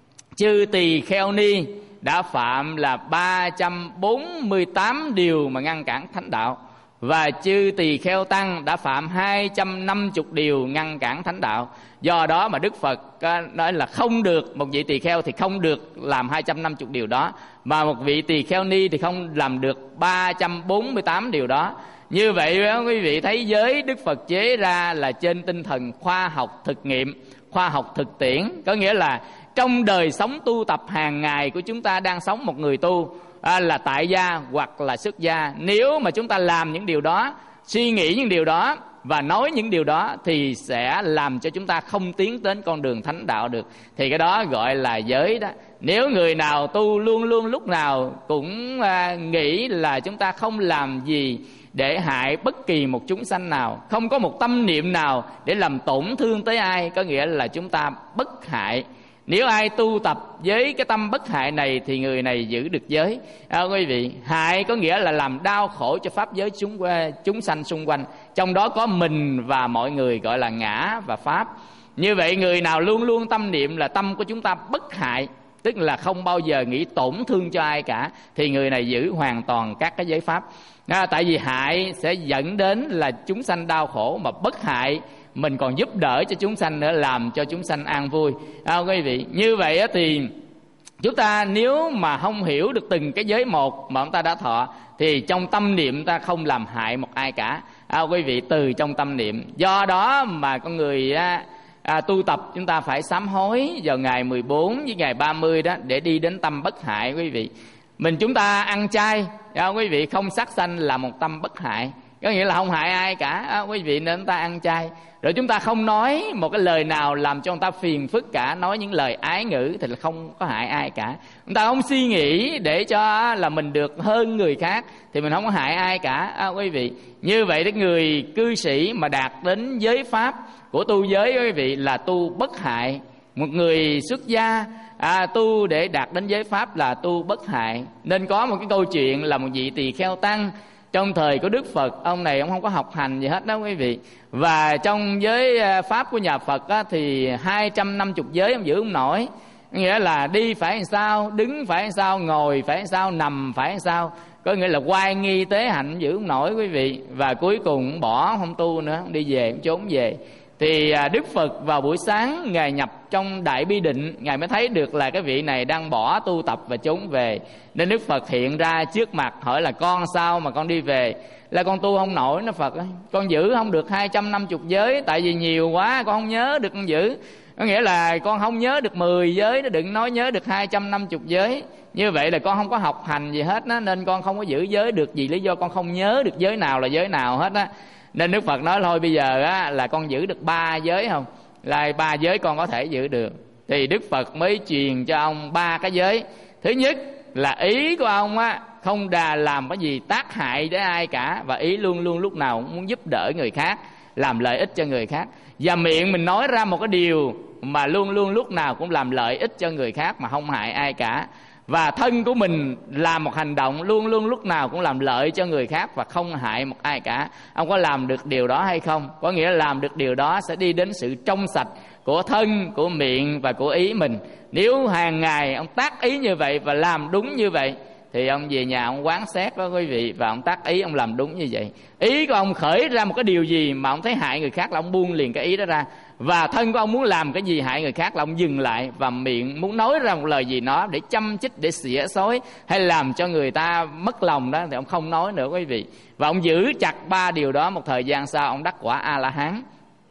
chư Tỳ Kheo Ni đã phạm là ba trăm bốn mươi tám điều mà ngăn cản thánh đạo, và chư Tỳ Kheo Tăng đã phạm hai trăm năm mươi điều ngăn cản thánh đạo. Do đó mà Đức Phật nói là không được, một vị tỳ kheo thì không được làm hai trăm năm mươi điều đó, mà một vị tỳ kheo ni thì không làm được ba trăm bốn mươi tám điều đó. Như vậy quý vị thấy giới Đức Phật chế ra là trên tinh thần khoa học thực nghiệm, khoa học thực tiễn. Có nghĩa là trong đời sống tu tập hàng ngày của chúng ta đang sống một người tu, à, là tại gia hoặc là xuất gia, nếu mà chúng ta làm những điều đó, suy nghĩ những điều đó và nói những điều đó thì sẽ làm cho chúng ta không tiến đến con đường thánh đạo được. Thì cái đó gọi là giới đó. Nếu người nào tu luôn luôn lúc nào cũng à, nghĩ là chúng ta không làm gì để hại bất kỳ một chúng sanh nào, không có một tâm niệm nào để làm tổn thương tới ai, có nghĩa là chúng ta bất hại. Nếu ai tu tập với cái tâm bất hại này thì người này giữ được giới. À, quý vị, hại có nghĩa là làm đau khổ cho pháp giới chúng chúng sanh xung quanh, trong đó có mình và mọi người, gọi là ngã và pháp. Như vậy người nào luôn luôn tâm niệm là tâm của chúng ta bất hại, tức là không bao giờ nghĩ tổn thương cho ai cả, thì người này giữ hoàn toàn các cái giới pháp. À, tại vì hại sẽ dẫn đến là chúng sanh đau khổ, mà bất hại mình còn giúp đỡ cho chúng sanh nữa, làm cho chúng sanh an vui. À, quý vị, như vậy thì chúng ta nếu mà không hiểu được từng cái giới một mà chúng ta đã thọ, thì trong tâm niệm ta không làm hại một ai cả. À, quý vị, từ trong tâm niệm. Do đó mà con người à, à, tu tập chúng ta phải sám hối vào ngày mười bốn với ngày ba mươi đó, để đi đến tâm bất hại. Quý vị, mình chúng ta ăn chay, à, quý vị, không sát sanh là một tâm bất hại, có nghĩa là không hại ai cả. À, quý vị, nên chúng ta ăn chay, rồi chúng ta không nói một cái lời nào làm cho người ta phiền phức cả, nói những lời ái ngữ thì là không có hại ai cả. Chúng ta không suy nghĩ để cho là mình được hơn người khác thì mình không có hại ai cả. À, quý vị, như vậy cái người cư sĩ mà đạt đến giới pháp của tu giới, quý vị, là tu bất hại. Một người xuất gia à, tu để đạt đến giới pháp là tu bất hại. Nên có một cái câu chuyện là một vị tỳ kheo tăng trong thời của Đức Phật. Ông này ông không có học hành gì hết đó quý vị. Và trong giới pháp của nhà Phật á, thì hai trăm năm mươi giới ông giữ không nổi. Nghĩa là đi phải làm sao, đứng phải làm sao, ngồi phải làm sao, nằm phải làm sao. Có nghĩa là oai nghi tế hạnh giữ không nổi quý vị. Và cuối cùng bỏ, không tu nữa, không đi về, không trốn về. Thì Đức Phật vào buổi sáng Ngài nhập trong Đại Bi Định, Ngài mới thấy được là cái vị này đang bỏ tu tập và trốn về. Nên Đức Phật hiện ra trước mặt hỏi là con sao mà con đi về? Là con tu không nổi. Nó Phật ơi, con giữ không được hai trăm năm mươi giới, tại vì nhiều quá con không nhớ được con giữ. Có nghĩa là con không nhớ được mười giới, nó đừng nói nhớ được hai trăm năm mươi giới. Như vậy là con không có học hành gì hết đó, nên con không có giữ giới được. Vì lý do con không nhớ được giới nào là giới nào hết á. Nên Đức Phật nói thôi bây giờ á, là con giữ được ba giới không? Là ba giới con có thể giữ được. Thì Đức Phật mới truyền cho ông ba cái giới. Thứ nhất là ý của ông á, không đà làm cái gì tác hại đến ai cả, và ý luôn luôn lúc nào cũng muốn giúp đỡ người khác, làm lợi ích cho người khác. Và miệng mình nói ra một cái điều mà luôn luôn lúc nào cũng làm lợi ích cho người khác mà không hại ai cả. Và thân của mình làm một hành động luôn luôn lúc nào cũng làm lợi cho người khác và không hại một ai cả. Ông có làm được điều đó hay không? Có nghĩa là làm được điều đó sẽ đi đến sự trong sạch của thân, của miệng và của ý mình. Nếu hàng ngày ông tác ý như vậy và làm đúng như vậy, thì ông về nhà ông quán xét đó quý vị, và ông tác ý ông làm đúng như vậy. Ý của ông khởi ra một cái điều gì mà ông thấy hại người khác là ông buông liền cái ý đó ra. Và thân của ông muốn làm cái gì hại người khác là ông dừng lại. Và miệng muốn nói ra một lời gì đó để châm chích, để xỉa xối hay làm cho người ta mất lòng đó, thì ông không nói nữa quý vị. Và ông giữ chặt ba điều đó, một thời gian sau ông đắc quả A-la-hán.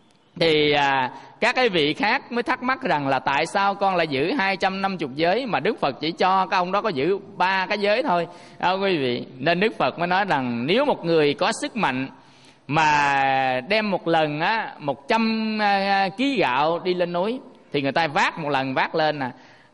Thì à, các cái vị khác mới thắc mắc rằng là tại sao con lại giữ hai trăm năm mươi giới mà Đức Phật chỉ cho cái ông đó có giữ ba cái giới thôi. À, quý vị, nên Đức Phật mới nói rằng nếu một người có sức mạnh mà đem một lần á một trăm ký gạo đi lên núi, thì người ta vác một lần vác lên nè,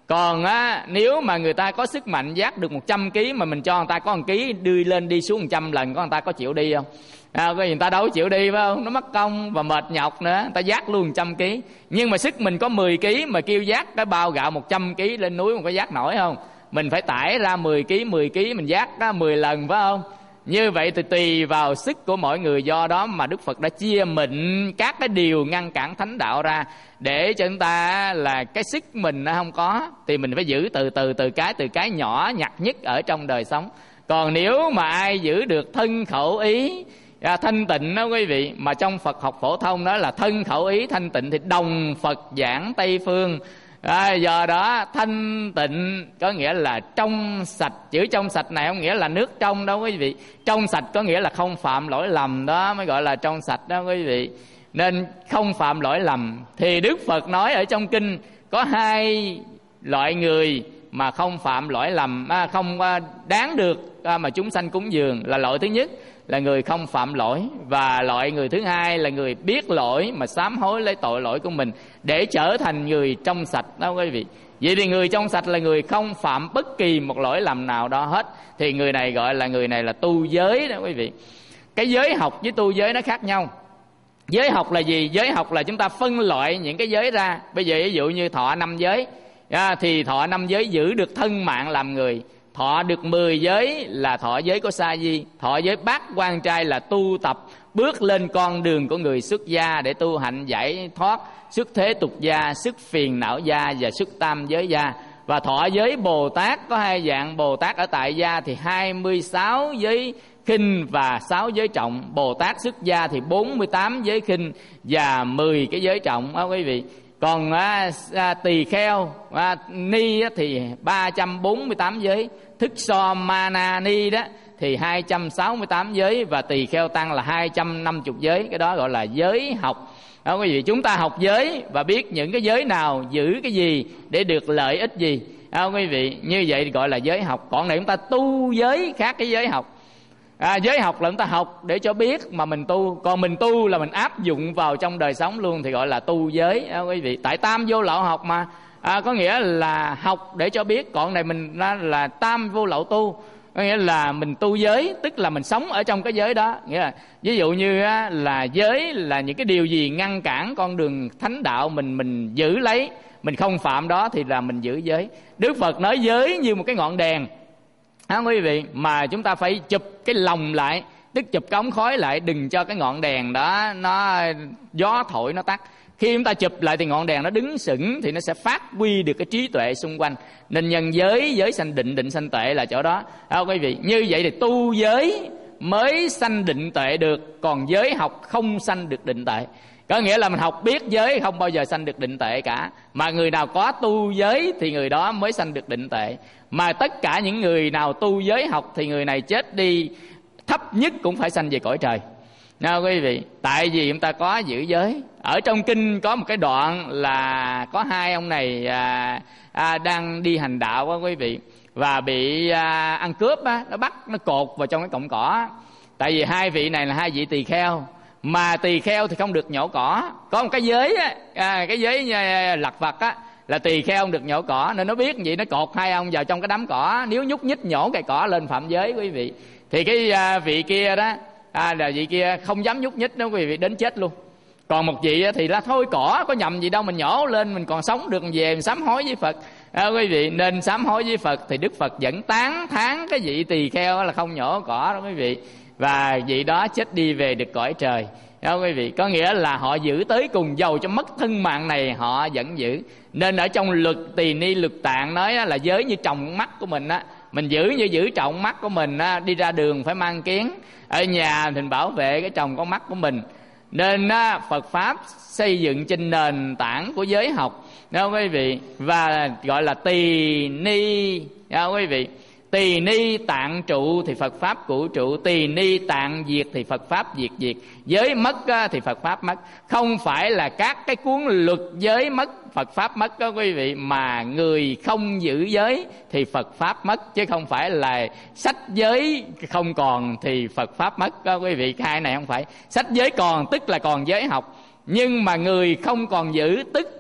Còn á, nếu mà người ta có sức mạnh vác được một trăm ký mà mình cho người ta có một ký đưa lên đi xuống một trăm lần, có người ta có chịu đi không? À, người ta đâu chịu đi phải không? Nó mất công và mệt nhọc nữa, người ta vác luôn một trăm ký. Nhưng mà sức mình có mười ký mà kêu vác cái bao gạo một trăm ký lên núi, mình có vác nổi không? Mình phải tải ra mười ký, mười ký mình vác đó mười lần phải không? Như vậy thì tùy vào sức của mỗi người. Do đó mà Đức Phật đã chia mịn các cái điều ngăn cản thánh đạo ra, để cho chúng ta là cái sức mình nó không có thì mình phải giữ từ từ từ cái từ cái nhỏ nhặt nhất ở trong đời sống. Còn nếu mà ai giữ được thân khẩu ý à, thanh tịnh đó quý vị, mà trong Phật học phổ thông đó là thân khẩu ý thanh tịnh thì đồng Phật giảng Tây phương. À, do đó thanh tịnh có nghĩa là trong sạch. Chữ trong sạch này không nghĩa là nước trong đâu quý vị. Trong sạch có nghĩa là không phạm lỗi lầm, đó mới gọi là trong sạch đó quý vị. Nên không phạm lỗi lầm. Thì Đức Phật nói ở trong kinh có hai loại người mà không phạm lỗi lầm, à, không đáng được à, mà chúng sanh cúng dường. Là loại thứ nhất là người không phạm lỗi, và loại người thứ hai là người biết lỗi mà sám hối lấy tội lỗi của mình để trở thành người trong sạch đó quý vị. Vậy thì người trong sạch là người không phạm bất kỳ một lỗi lầm nào đó hết. Thì người này gọi là người này là tu giới đó quý vị. Cái giới học với tu giới nó khác nhau. Giới học là gì? Giới học là chúng ta phân loại những cái giới ra. Bây giờ ví dụ như thọ năm giới à, thì thọ năm giới giữ được thân mạng làm người. Thọ được mười giới là thọ giới của sa di. Thọ giới bát quan trai là tu tập bước lên con đường của người xuất gia để tu hạnh giải thoát xuất thế tục gia, xuất phiền não gia và xuất tam giới gia. Và thọ giới Bồ Tát có hai dạng. Bồ Tát ở tại gia thì hai mươi sáu giới khinh và sáu giới trọng. Bồ Tát xuất gia thì bốn mươi tám giới khinh và mười cái giới trọng đó quý vị. Còn à, à, tỳ kheo à, ni á, thì ba trăm bốn mươi tám giới. Thức so ma na ni đó thì hai trăm sáu mươi tám giới. Và tỳ kheo tăng là hai trăm năm mươi giới. Cái đó gọi là giới học đó quý vị. Chúng ta học giới và biết những cái giới nào giữ cái gì để được lợi ích gì đó quý vị. Như vậy gọi là giới học. Còn này chúng ta tu giới khác cái giới học. À, giới học là chúng ta học để cho biết mà mình tu. Còn mình tu là mình áp dụng vào trong đời sống luôn thì gọi là tu giới đó quý vị. Tại tam vô lậu học mà à, có nghĩa là học để cho biết. Còn này mình là tam vô lậu tu, có nghĩa là mình tu giới, tức là mình sống ở trong cái giới đó. Nghĩa là ví dụ như á, là giới là những cái điều gì ngăn cản con đường thánh đạo mình mình giữ lấy, mình không phạm đó thì là mình giữ giới. Đức Phật nói giới như một cái ngọn đèn đó quý vị, mà chúng ta phải chụp cái lồng lại, tức chụp cái ống khói lại, đừng cho cái ngọn đèn đó nó gió thổi nó tắt. Khi chúng ta chụp lại thì ngọn đèn nó đứng sững thì nó sẽ phát huy được cái trí tuệ xung quanh. Nên nhân giới, giới sanh định, định sanh tuệ là chỗ đó à, quý vị. Như vậy thì tu giới mới sanh định tuệ được. Còn giới học không sanh được định tuệ. Có nghĩa là mình học biết giới không bao giờ sanh được định tuệ cả. Mà người nào có tu giới thì người đó mới sanh được định tuệ. Mà tất cả những người nào tu giới học thì người này chết đi thấp nhất cũng phải sanh về cõi trời. Nào quý vị, tại vì chúng ta có giữ giới. Ở trong kinh có một cái đoạn là có hai ông này à, à, đang đi hành đạo đó quý vị. Và bị à, ăn cướp á, nó bắt, nó cột vào trong cái cọng cỏ. Tại vì hai vị này là hai vị tỳ kheo. Mà tỳ kheo thì không được nhổ cỏ. Có một cái giới á, à, cái giới lặt vặt á, là tỳ kheo không được nhổ cỏ. Nên nó biết vậy nó cột hai ông vào trong cái đám cỏ. Nếu nhúc nhích nhổ cây cỏ lên phạm giới quý vị. Thì cái à, vị kia đó à, là vị kia không dám nhúc nhích đó quý vị, đến chết luôn. Còn một vị thì là thôi cỏ có nhầm gì đâu, mình nhổ lên mình còn sống được, về mình sám hối với Phật à, quý vị. Nên sám hối với Phật thì Đức Phật vẫn tán thán cái vị tỳ kheo là không nhổ cỏ đó quý vị. Và vị đó chết đi về được cõi trời đó quý vị. Có nghĩa là họ giữ tới cùng, dầu cho mất thân mạng này họ vẫn giữ. Nên ở trong luật Tỳ Ni Luật Tạng nói là giới như tròng mắt của mình á, mình giữ như giữ trọng mắt của mình á, đi ra đường phải mang kiếng, ở nhà thì mình bảo vệ cái tròng con mắt của mình. Nên á, Phật Pháp xây dựng trên nền tảng của giới học đó quý vị. Và gọi là Tỳ Ni đó quý vị. Tỳ ni tạng trụ thì Phật Pháp cụ trụ. Tỳ ni tạng diệt thì Phật Pháp diệt diệt. Giới mất thì Phật Pháp mất. Không phải là các cái cuốn luật giới mất, Phật Pháp mất đó quý vị. Mà người không giữ giới thì Phật Pháp mất. Chứ không phải là sách giới không còn thì Phật Pháp mất đó quý vị. Hai này không phải. Sách giới còn tức là còn giới học. Nhưng mà người không còn giữ tức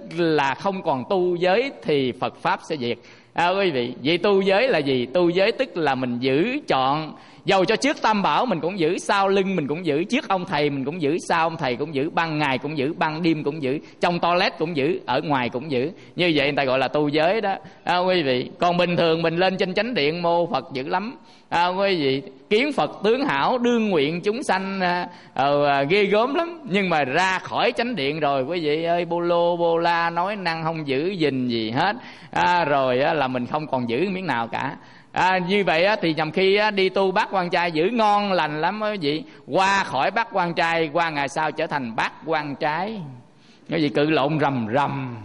là không còn tu giới thì Phật pháp sẽ diệt. À, quý vị, vậy tu giới là gì? Tu giới tức là mình giữ chọn, dầu cho trước Tam Bảo mình cũng giữ, sau lưng mình cũng giữ, trước ông thầy mình cũng giữ, sau ông thầy cũng giữ, ban ngày cũng giữ, ban đêm cũng giữ, trong toilet cũng giữ, ở ngoài cũng giữ. Như vậy người ta gọi là tu giới đó. À, quý vị, còn bình thường mình lên trên chánh điện mô Phật dữ lắm. À, quý vị, kiến Phật tướng hảo, đương nguyện chúng sanh à, à, ghê gớm lắm. Nhưng mà ra khỏi chánh điện rồi quý vị ơi, bô lô bô la, nói năng không giữ gìn gì hết. À, rồi á, là mình không còn giữ miếng nào cả. À, như vậy á, thì nhằm khi á, đi tu bát quan trai giữ ngon lành lắm quý vị. Qua khỏi bát quan trai, qua ngày sau trở thành bát quan trái. Quý vị cự lộn rầm rầm.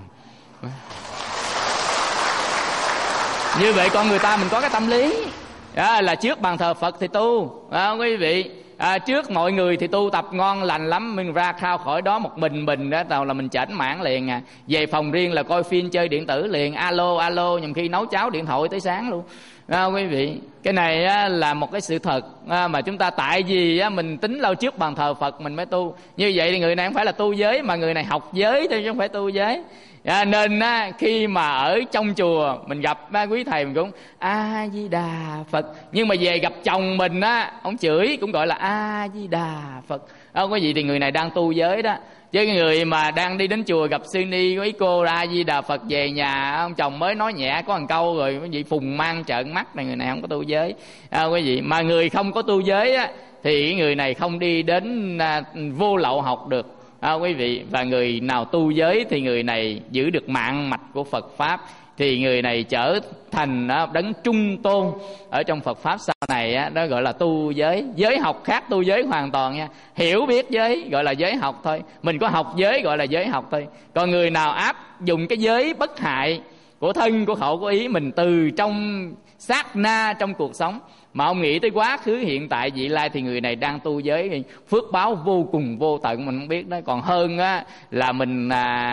Như vậy con người ta mình có cái tâm lý à, là trước bàn thờ Phật thì tu à, quý vị. À, trước mọi người thì tu tập ngon lành lắm, mình ra khao khỏi đó một mình mình đó tàu là mình chểnh mãn liền à. Về phòng riêng là coi phim chơi điện tử liền, alo alo, nhằm khi nấu cháo điện thoại tới sáng luôn à, quý vị. Cái này á, là một cái sự thật à, mà chúng ta tại vì á, mình tính lâu trước bàn thờ Phật mình mới tu. Như vậy thì người này không phải là tu giới, mà người này học giới thôi chứ không phải tu giới. À, nên á, khi mà ở trong chùa mình gặp á, quý thầy mình cũng A Di Đà Phật, nhưng mà về gặp chồng mình á, ông chửi cũng gọi là A Di Đà Phật. Đó, có gì thì người này đang tu giới đó. Chứ cái người mà đang đi đến chùa gặp sư ni quý cô A Di Đà Phật, về nhà ông chồng mới nói nhẹ có một câu rồi quý vị phùng mang trợn mắt này, người này không có tu giới. À, quý vị, mà người không có tu giới á, thì người này không đi đến à, vô lậu học được. À, quý vị, và người nào tu giới thì người này giữ được mạng mạch của Phật pháp, thì người này trở thành á, đấng trung tôn ở trong Phật pháp sau này á, đó gọi là tu giới. Giới học khác tu giới hoàn toàn nha. Hiểu biết giới gọi là giới học thôi, mình có học giới gọi là giới học thôi. Còn người nào áp dụng cái giới bất hại của thân, của khẩu, của ý mình từ trong sát na trong cuộc sống mà ông nghĩ tới quá khứ hiện tại vị lai, thì người này đang tu giới, phước báo vô cùng vô tận mình không biết đó. Còn hơn á là mình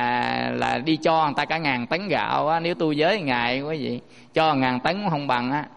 à, là đi cho người ta cả ngàn tấn gạo á, nếu tu giới ngày quý vị cho ngàn tấn cũng không bằng á,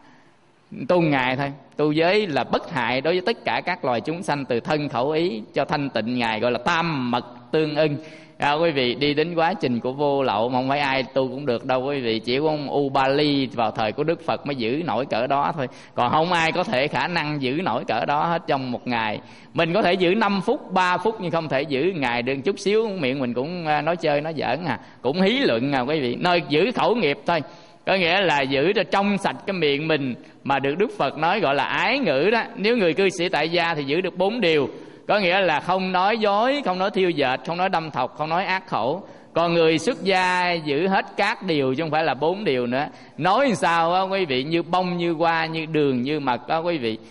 tu ngày thôi. Tu giới là bất hại đối với tất cả các loài chúng sanh từ thân khẩu ý, cho thanh tịnh ngài gọi là tam mật tương ưng. À, quý vị, đi đến quá trình của vô lậu mà không phải ai tu cũng được đâu quý vị. Chỉ có ông Ubali vào thời của Đức Phật mới giữ nổi cỡ đó thôi. Còn không ai có thể khả năng giữ nổi cỡ đó hết trong một ngày. Mình có thể giữ năm phút, ba phút nhưng không thể giữ ngày được chút xíu. Miệng mình cũng nói chơi, nói giỡn à, cũng hí luận à quý vị. Nơi giữ khẩu nghiệp thôi, có nghĩa là giữ cho trong sạch cái miệng mình mà được Đức Phật nói gọi là ái ngữ đó. Nếu người cư sĩ tại gia thì giữ được bốn điều, có nghĩa là không nói dối, không nói thiêu dệt, không nói đâm thọc, không nói ác khẩu. Còn người xuất gia giữ hết các điều chứ không phải là bốn điều nữa. Nói sao đó, quý vị, như bông như hoa, như đường như mật đó quý vị.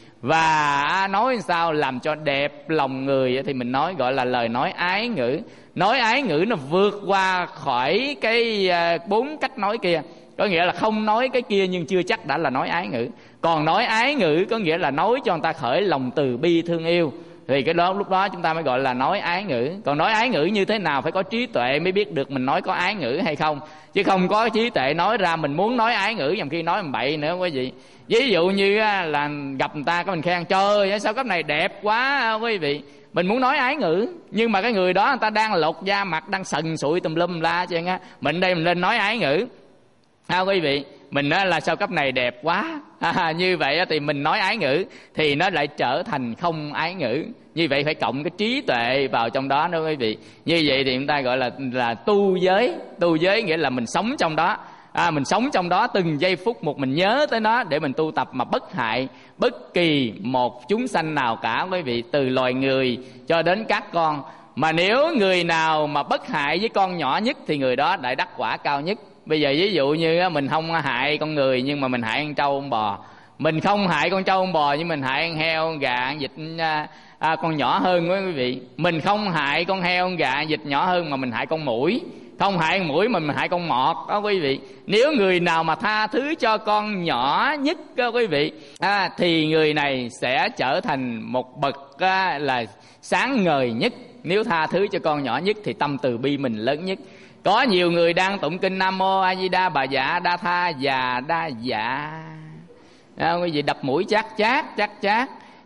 Và nói sao làm cho đẹp lòng người thì mình nói gọi là lời nói ái ngữ. Nói ái ngữ nó vượt qua khỏi cái bốn cách nói kia. Có nghĩa là không nói cái kia nhưng chưa chắc đã là nói ái ngữ. Còn nói ái ngữ có nghĩa là nói cho người ta khởi lòng từ bi thương yêu, thì cái đó lúc đó chúng ta mới gọi là nói ái ngữ. Còn nói ái ngữ như thế nào? Phải có trí tuệ mới biết được mình nói có ái ngữ hay không. Chứ không có trí tuệ nói ra mình muốn nói ái ngữ, nhằm khi nói mình bậy nữa quý vị. Ví dụ như là gặp người ta có mình khen trời ơi sao cấp này đẹp quá quý vị, mình muốn nói ái ngữ, nhưng mà cái người đó người ta đang lột da mặt, đang sần sụi tùm lum la chứ á, mình đây mình lên nói ái ngữ. À, quý vị, mình nói là sao cấp này đẹp quá à, như vậy thì mình nói ái ngữ thì nó lại trở thành không ái ngữ. Như vậy phải cộng cái trí tuệ vào trong đó nữa quý vị. Như vậy thì chúng ta gọi là là tu giới. Tu giới nghĩa là mình sống trong đó, à, mình sống trong đó từng giây phút một, mình nhớ tới nó để mình tu tập mà bất hại bất kỳ một chúng sanh nào cả quý vị, từ loài người cho đến các con. Mà nếu người nào mà bất hại với con nhỏ nhất thì người đó đại đắc quả cao nhất. Bây giờ ví dụ như mình không hại con người nhưng mà mình hại con trâu con bò, mình không hại con trâu con bò nhưng mình hại con heo con gà con vịt à, à, con nhỏ hơn quý vị. Mình không hại con heo con gà con vịt nhỏ hơn mà mình hại con muỗi, không hại con muỗi mà mình hại con mọt đó quý vị. Nếu người nào mà tha thứ cho con nhỏ nhất đó quý vị à, thì người này sẽ trở thành một bậc à, là sáng ngời nhất. Nếu tha thứ cho con nhỏ nhất thì tâm từ bi mình lớn nhất. Có nhiều người đang tụng kinh Nam Mô A Di Đà Bà Dạ Đa Tha Già Đa Dạ à, quý vị đập mũi chát chát chát chát,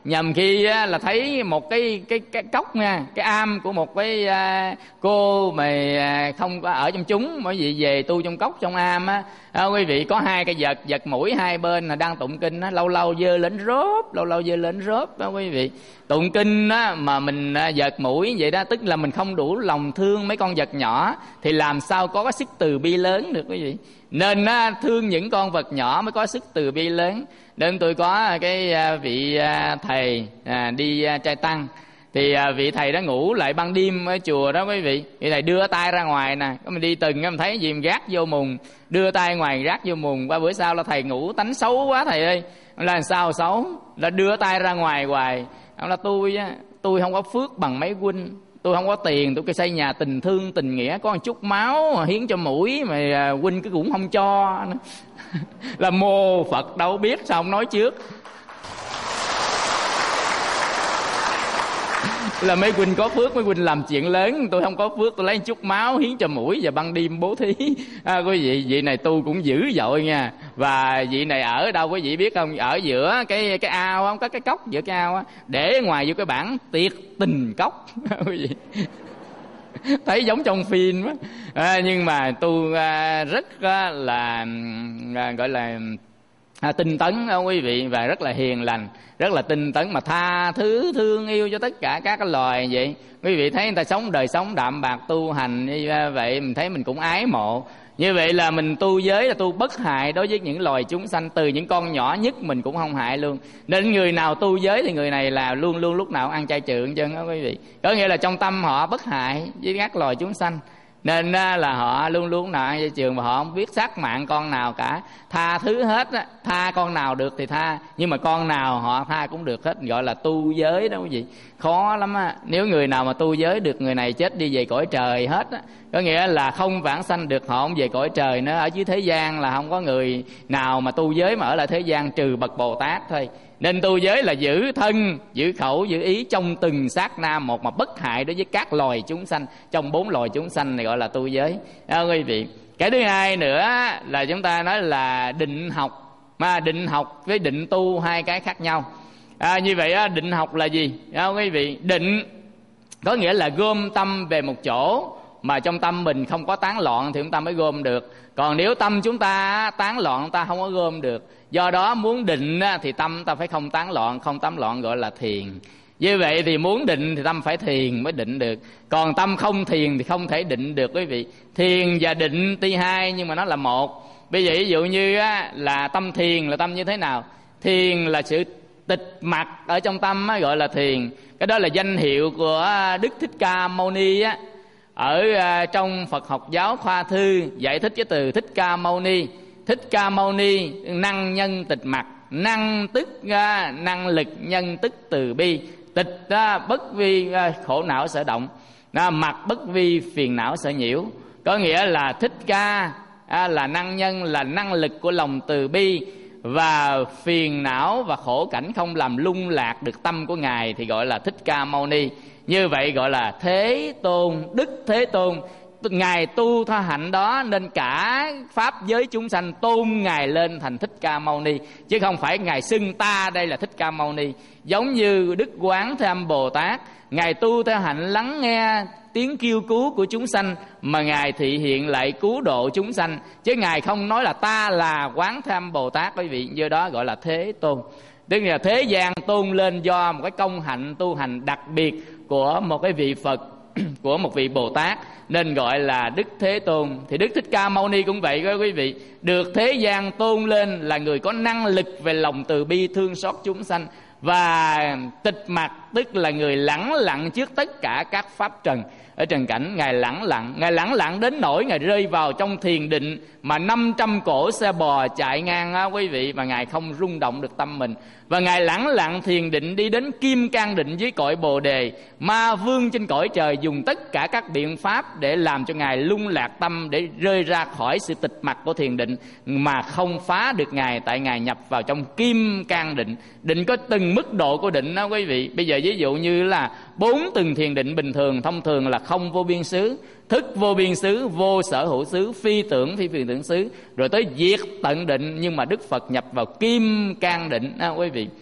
nhầm khi á, là thấy một cái cái cái cốc nha, cái am của một cái à, cô mà à, không có ở trong chúng, bởi vì về tu trong cốc trong am á, à, quý vị có hai cái vật vật mũi hai bên là đang tụng kinh á, lâu lâu dơ lên rớp, lâu lâu dơ lên rớp đó quý vị. Tụng kinh á mà mình à, giật mũi vậy đó, tức là mình không đủ lòng thương mấy con vật nhỏ thì làm sao có cái sức từ bi lớn được quý vị. Nên á, thương những con vật nhỏ mới có sức từ bi lớn. Nên tôi có cái à, vị à, thầy à, đi à, trai tăng, thì à, vị thầy đó ngủ lại ban đêm ở chùa đó quý vị. Vị thầy đưa tay ra ngoài nè, mình đi từng mình thấy gì mình gác vô mùng, đưa tay ngoài gác vô mùng. Ba bữa sau là thầy ngủ tánh xấu quá thầy ơi. Là sao xấu? Là đưa tay ra ngoài hoài. Ông là tôi á, tôi không có phước bằng mấy huynh, tôi không có tiền, tôi cứ xây nhà tình thương tình nghĩa, có một chút máu hiến cho mũi mà huynh cứ cũng không cho. Là mô Phật đâu biết, sao không nói trước. Là mấy huynh có phước, mấy huynh làm chuyện lớn, tôi không có phước, tôi lấy chút máu hiến cho mũi và ban đêm bố thí. À, quý vị, vị này tu cũng dữ dội nha. Và vị này ở đâu quý vị biết không? Ở giữa cái cái ao không, có cái cốc giữa cái ao á, để ngoài vô cái bảng tiệc tình cốc. Quý vị thấy giống trong phim á. À, nhưng mà tôi à, rất à, là à, gọi là à, tinh tấn đó quý vị, và rất là hiền lành, rất là tinh tấn mà tha thứ thương yêu cho tất cả các loài vậy. Quý vị thấy người ta sống đời sống đạm bạc tu hành như vậy, mình thấy mình cũng ái mộ. Như vậy là mình tu giới là tu bất hại đối với những loài chúng sanh, từ những con nhỏ nhất mình cũng không hại luôn. Nên người nào tu giới thì người này là luôn luôn lúc nào ăn chay trường chân đó quý vị. Có nghĩa là trong tâm họ bất hại với các loài chúng sanh, nên là họ luôn luôn nào ăn chay trường, mà họ không biết sát mạng con nào cả, tha thứ hết á. Tha con nào được thì tha, nhưng mà con nào họ tha cũng được hết, gọi là tu giới đó quý vị. Khó lắm á. Nếu người nào mà tu giới được, người này chết đi về cõi trời hết á. Có nghĩa là không vãng sanh được, họ không về cõi trời nữa. Ở dưới thế gian là không có người nào mà tu giới mà ở lại thế gian trừ bậc Bồ Tát thôi. Nên tu giới là giữ thân, giữ khẩu, giữ ý trong từng sát na một, mà bất hại đối với các loài chúng sanh. Trong bốn loài chúng sanh này gọi là tu giới đó quý vị. Cái thứ hai nữa là chúng ta nói là định học. Mà định học với định tu hai cái khác nhau. À, như vậy á, định học là gì đó quý vị? Định có nghĩa là gom tâm về một chỗ, mà trong tâm mình không có tán loạn thì chúng ta mới gom được. Còn nếu tâm chúng ta tán loạn, ta không có gom được. Do đó muốn định thì tâm ta phải không tán loạn, không tán loạn gọi là thiền. Như vậy thì muốn định thì tâm phải thiền mới định được. Còn tâm không thiền thì không thể định được quý vị. Thiền và định tuy hai nhưng mà nó là một. Bây giờ ví dụ như là tâm thiền là tâm như thế nào? Thiền là sự tịch mặc ở trong tâm gọi là thiền. Cái đó là danh hiệu của Đức Thích Ca Mâu Ni á. Ở trong Phật học giáo khoa thư giải thích cái từ Thích Ca Mâu Ni. Thích Ca Mâu Ni năng nhân tịch mặc, năng tức năng lực, nhân tức từ bi. Tịch bất vi khổ não sở động, mặc bất vi phiền não sở nhiễu. Có nghĩa là Thích Ca là năng nhân, là năng lực của lòng từ bi, và phiền não và khổ cảnh không làm lung lạc được tâm của Ngài thì gọi là Thích Ca Mâu Ni. Như vậy gọi là Thế Tôn, Đức Thế Tôn. Ngài tu tha hạnh đó nên cả pháp giới chúng sanh tôn Ngài lên thành Thích Ca Mâu Ni, chứ không phải Ngài xưng ta đây là Thích Ca Mâu Ni. Giống như Đức Quán Thế Âm Bồ Tát, Ngài tu theo hạnh lắng nghe tiếng kêu cứu của chúng sanh mà Ngài thị hiện lại cứu độ chúng sanh, chứ Ngài không nói là ta là Quán Thế Âm Bồ Tát quý vị. Do đó gọi là Thế Tôn. Tức là thế gian tôn lên do một cái công hạnh tu hành đặc biệt của một cái vị Phật, của một vị Bồ Tát, nên gọi là Đức Thế Tôn. Thì Đức Thích Ca Mâu Ni cũng vậy đó quý vị. Được thế gian tôn lên là người có năng lực về lòng từ bi thương xót chúng sanh. Và tịch mặc tức là người lẳng lặng trước tất cả các pháp trần. Ở trần cảnh Ngài lẳng lặng, Ngài lẳng lặng đến nỗi Ngài rơi vào trong thiền định mà năm trăm cỗ xe bò chạy ngang á quý vị, mà Ngài không rung động được tâm mình. Và Ngài lẳng lặng thiền định đi đến kim cang định dưới cõi Bồ Đề. Ma vương trên cõi trời dùng tất cả các biện pháp để làm cho Ngài lung lạc tâm, để rơi ra khỏi sự tịch mặc của thiền định, mà không phá được Ngài, tại Ngài nhập vào trong kim cang định. Định có từng mức độ của định đó quý vị. Bây giờ ví dụ như là bốn tầng thiền định bình thường, thông thường là không vô biên xứ, thức vô biên xứ, vô sở hữu xứ, phi tưởng phi phiền tưởng xứ, rồi tới diệt tận định. Nhưng mà Đức Phật nhập vào kim cang định đó quý vị.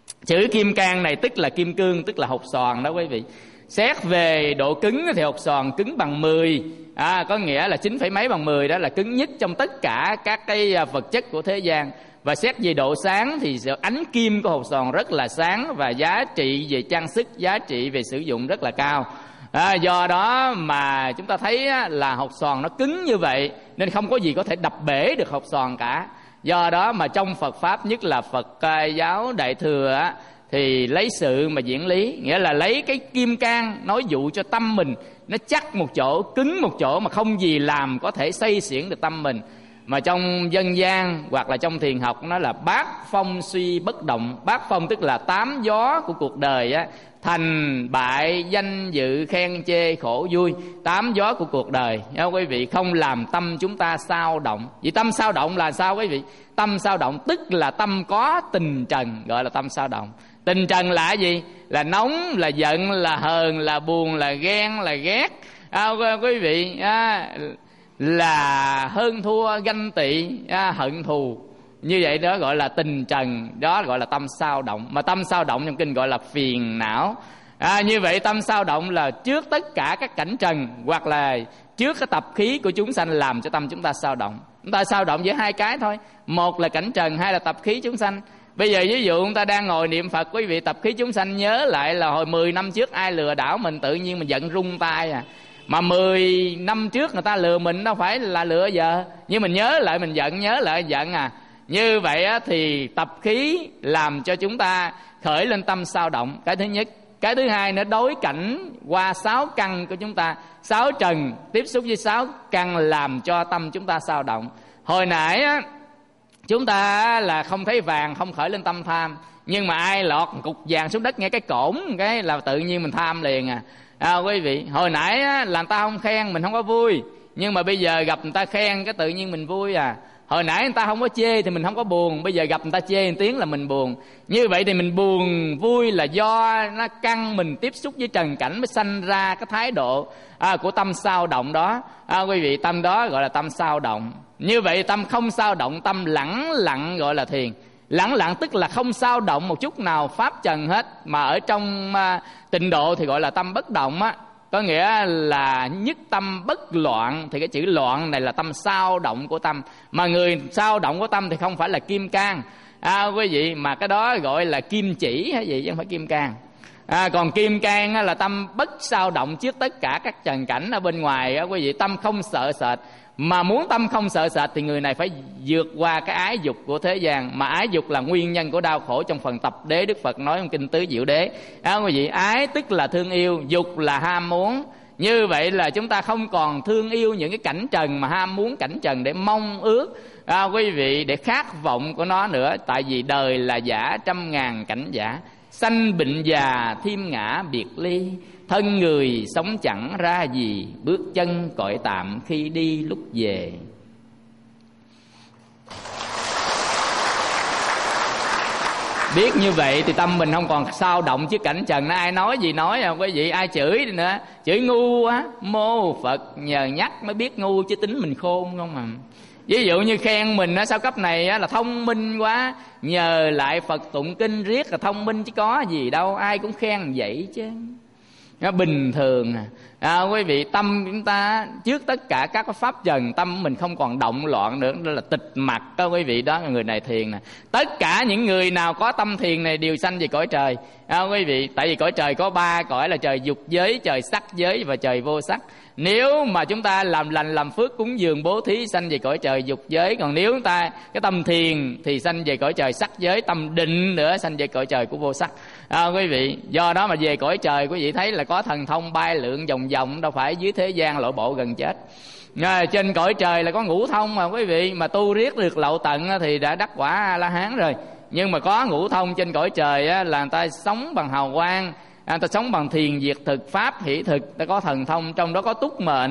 Chữ kim cang này tức là kim cương, tức là hột xoàn đó quý vị. Xét về độ cứng thì hột xoàn cứng bằng mười, à, có nghĩa là chín phẩy mấy bằng mười, đó là cứng nhất trong tất cả các cái vật chất của thế gian. Và xét về độ sáng thì ánh kim của hột xoàn rất là sáng, và giá trị về trang sức, giá trị về sử dụng rất là cao. À, do đó mà chúng ta thấy là hột xoàn nó cứng như vậy, nên không có gì có thể đập bể được hột xoàn cả. Do đó mà trong Phật Pháp, nhất là Phật giáo Đại Thừa á, thì lấy sự mà diễn lý, nghĩa là lấy cái kim cang nói dụ cho tâm mình nó chắc một chỗ, cứng một chỗ, mà không gì làm có thể xây xuyển được tâm mình. Mà trong dân gian hoặc là trong thiền học nó là bát phong suy bất động. Bát phong tức là tám gió của cuộc đời á, thành bại danh dự khen chê khổ vui, tám gió của cuộc đời nha quý vị, không làm tâm chúng ta xao động. Vì tâm xao động là sao quý vị? Tâm xao động tức là tâm có tình trần, gọi là tâm xao động. Tình trần là gì? Là nóng, là giận, là hờn, là buồn, là ghen, là ghét, à, quý vị, à, là hơn thua, ganh tị, à, hận thù. Như vậy đó gọi là tình trần, đó gọi là tâm xao động. Mà tâm xao động trong kinh gọi là phiền não. À, như vậy tâm xao động là trước tất cả các cảnh trần, hoặc là trước cái tập khí của chúng sanh làm cho tâm chúng ta xao động. Chúng ta xao động với hai cái thôi, một là cảnh trần, hai là tập khí chúng sanh. Bây giờ ví dụ chúng ta đang ngồi niệm Phật, quý vị, tập khí chúng sanh nhớ lại là hồi mười năm trước ai lừa đảo mình, tự nhiên mình giận rung tay à. Mà mười năm trước người ta lừa mình đâu phải là lừa giờ, nhưng mình nhớ lại mình giận, nhớ lại giận à. Như vậy á, thì tập khí làm cho chúng ta khởi lên tâm xao động, cái thứ nhất. Cái thứ hai nữa, đối cảnh qua sáu căn của chúng ta, sáu trần tiếp xúc với sáu căn làm cho tâm chúng ta xao động. Hồi nãy á, chúng ta là không thấy vàng, không khởi lên tâm tham, nhưng mà ai lọt cục vàng xuống đất nghe cái cổn cái là tự nhiên mình tham liền à. À, quý vị, hồi nãy á, là người ta không khen mình không có vui, nhưng mà bây giờ gặp người ta khen cái tự nhiên mình vui à. Hồi nãy người ta không có chê thì mình không có buồn, bây giờ gặp người ta chê một tiếng là mình buồn. Như vậy thì mình buồn vui là do nó căn mình tiếp xúc với trần cảnh mới sanh ra cái thái độ à, của tâm xao động đó. À, quý vị, tâm đó gọi là tâm xao động. Như vậy tâm không xao động, tâm lẳng lặng gọi là thiền. Lẳng lặng tức là không xao động một chút nào pháp trần hết. Mà ở trong uh, tịnh độ thì gọi là tâm bất động á, có nghĩa là nhất tâm bất loạn. Thì cái chữ loạn này là tâm xao động của tâm. Mà người xao động của tâm thì không phải là kim cang, à, quý vị, mà cái đó gọi là kim chỉ hay gì chứ không phải kim cang. À, còn kim cang là tâm bất xao động trước tất cả các trần cảnh ở bên ngoài á, quý vị, tâm không sợ sệt. Mà muốn tâm không sợ sệt thì người này phải vượt qua cái ái dục của thế gian. Mà ái dục là nguyên nhân của đau khổ. Trong phần tập đế Đức Phật nói trong kinh Tứ Diệu Đế, à, quý vị, ái tức là thương yêu, dục là ham muốn. Như vậy là chúng ta không còn thương yêu những cái cảnh trần mà ham muốn cảnh trần để mong ước, à, quý vị, để khát vọng của nó nữa. Tại vì đời là giả trăm ngàn cảnh giả, sanh bệnh già thêm ngã biệt ly, thân người sống chẳng ra gì, bước chân cõi tạm khi đi lúc về. Biết như vậy thì tâm mình không còn xao động chứ cảnh trần. Nó ai nói gì nói à, quý vị, ai chửi đi nữa, chửi ngu quá, mô Phật nhờ nhắc mới biết ngu chứ tính mình khôn không mà. Ví dụ như khen mình á, sao cấp này á, là thông minh quá, nhờ lại Phật tụng kinh riết là thông minh chứ có gì đâu, ai cũng khen vậy chứ. Nó bình thường à. À, quý vị, tâm chúng ta trước tất cả các pháp trần, tâm mình không còn động loạn nữa, đó là tịch mặc đó quý vị, đó là người này thiền nè. Tất cả những người nào có tâm thiền này đều sanh về cõi trời, à, quý vị. Tại vì cõi trời có ba cõi là trời dục giới, trời sắc giới và trời vô sắc. Nếu mà chúng ta làm lành làm phước cúng dường bố thí sanh về cõi trời dục giới. Còn nếu chúng ta cái tâm thiền thì sanh về cõi trời sắc giới, tâm định nữa sanh về cõi trời của vô sắc, à, quý vị. Do đó mà về cõi trời quý vị thấy là có thần thông bay lượn vòng vòng, đâu phải dưới thế gian lội bộ gần chết. À, trên cõi trời là có ngũ thông mà quý vị, mà tu riết được lậu tận thì đã đắc quả A La Hán rồi. Nhưng mà có ngũ thông trên cõi trời á, là người ta sống bằng hào quang, à, người ta sống bằng thiền diệt thực, pháp hỷ thực, ta có thần thông, trong đó có túc mệnh,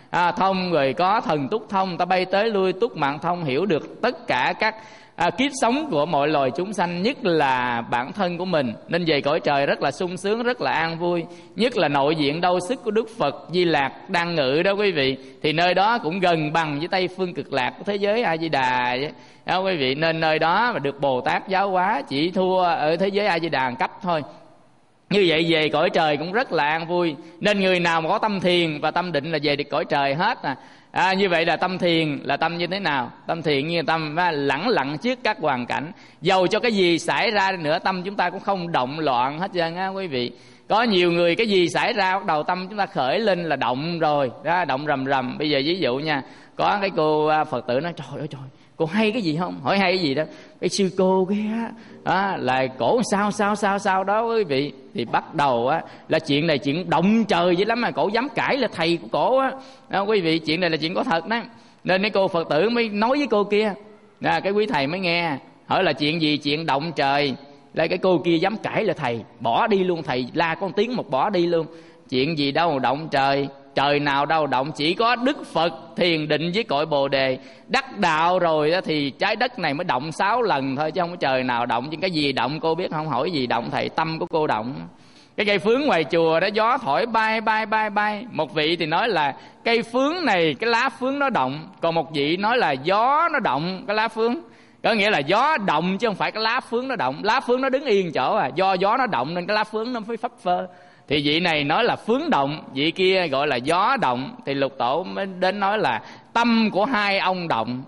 à, thông rồi có thần túc thông, ta bay tới lui túc mạng thông, hiểu được tất cả các à, kiếp sống của mọi loài chúng sanh, nhất là bản thân của mình, nên về cõi trời rất là sung sướng, rất là an vui. Nhất là nội diện đau sức của Đức Phật Di Lặc đang ngự đó quý vị, thì nơi đó cũng gần bằng với Tây phương cực lạc của thế giới A Di Đà vậy đó quý vị. Nên nơi đó mà được Bồ Tát giáo hóa chỉ thua ở thế giới A Di Đà cấp thôi. Như vậy về cõi trời cũng rất là an vui. Nên người nào mà có tâm thiền và tâm định là về được cõi trời hết à. À, như vậy là tâm thiền là tâm như thế nào? Tâm thiền như tâm lẳng lặng trước các hoàn cảnh, dầu cho cái gì xảy ra nữa tâm chúng ta cũng không động loạn hết trơn á quý vị. Có nhiều người cái gì xảy ra bắt đầu tâm chúng ta khởi lên là động rồi đó, động rầm rầm. Bây giờ ví dụ nha, có cái cô Phật tử nói trời ơi trời, cô hay cái gì không? Hỏi hay cái gì đó, cái sư cô kia á là cổ sao sao sao sao đó quý vị. Thì bắt đầu á là chuyện này chuyện động trời dữ lắm, mà cổ dám cãi là thầy của cổ á đó, quý vị. Chuyện này là chuyện có thật đó. Nên cái cô Phật tử mới nói với cô kia, à, cái quý thầy mới nghe, hỏi là chuyện gì? Chuyện động trời. Lại cái cô kia dám cãi là thầy, bỏ đi luôn, thầy la con tiếng một bỏ đi luôn. Chuyện gì đâu động trời, trời nào đâu động, chỉ có Đức Phật thiền định với cội Bồ Đề đắc đạo rồi đó thì trái đất này mới động sáu lần thôi, chứ không có trời nào động. Chứ cái gì động cô biết không? Hỏi gì động thầy? Tâm của cô động. Cái cây phướng ngoài chùa đó gió thổi bay bay bay bay. Một vị thì nói là cây phướng này cái lá phướng nó động, còn một vị nói là gió nó động cái lá phướng. Có nghĩa là gió động chứ không phải cái lá phướng nó động. Lá phướng nó đứng yên chỗ à, do gió nó động nên cái lá phướng nó mới phấp phơ. Thì vị này nói là phướng động, vị kia gọi là gió động. Thì Lục Tổ mới đến nói là tâm của hai ông động.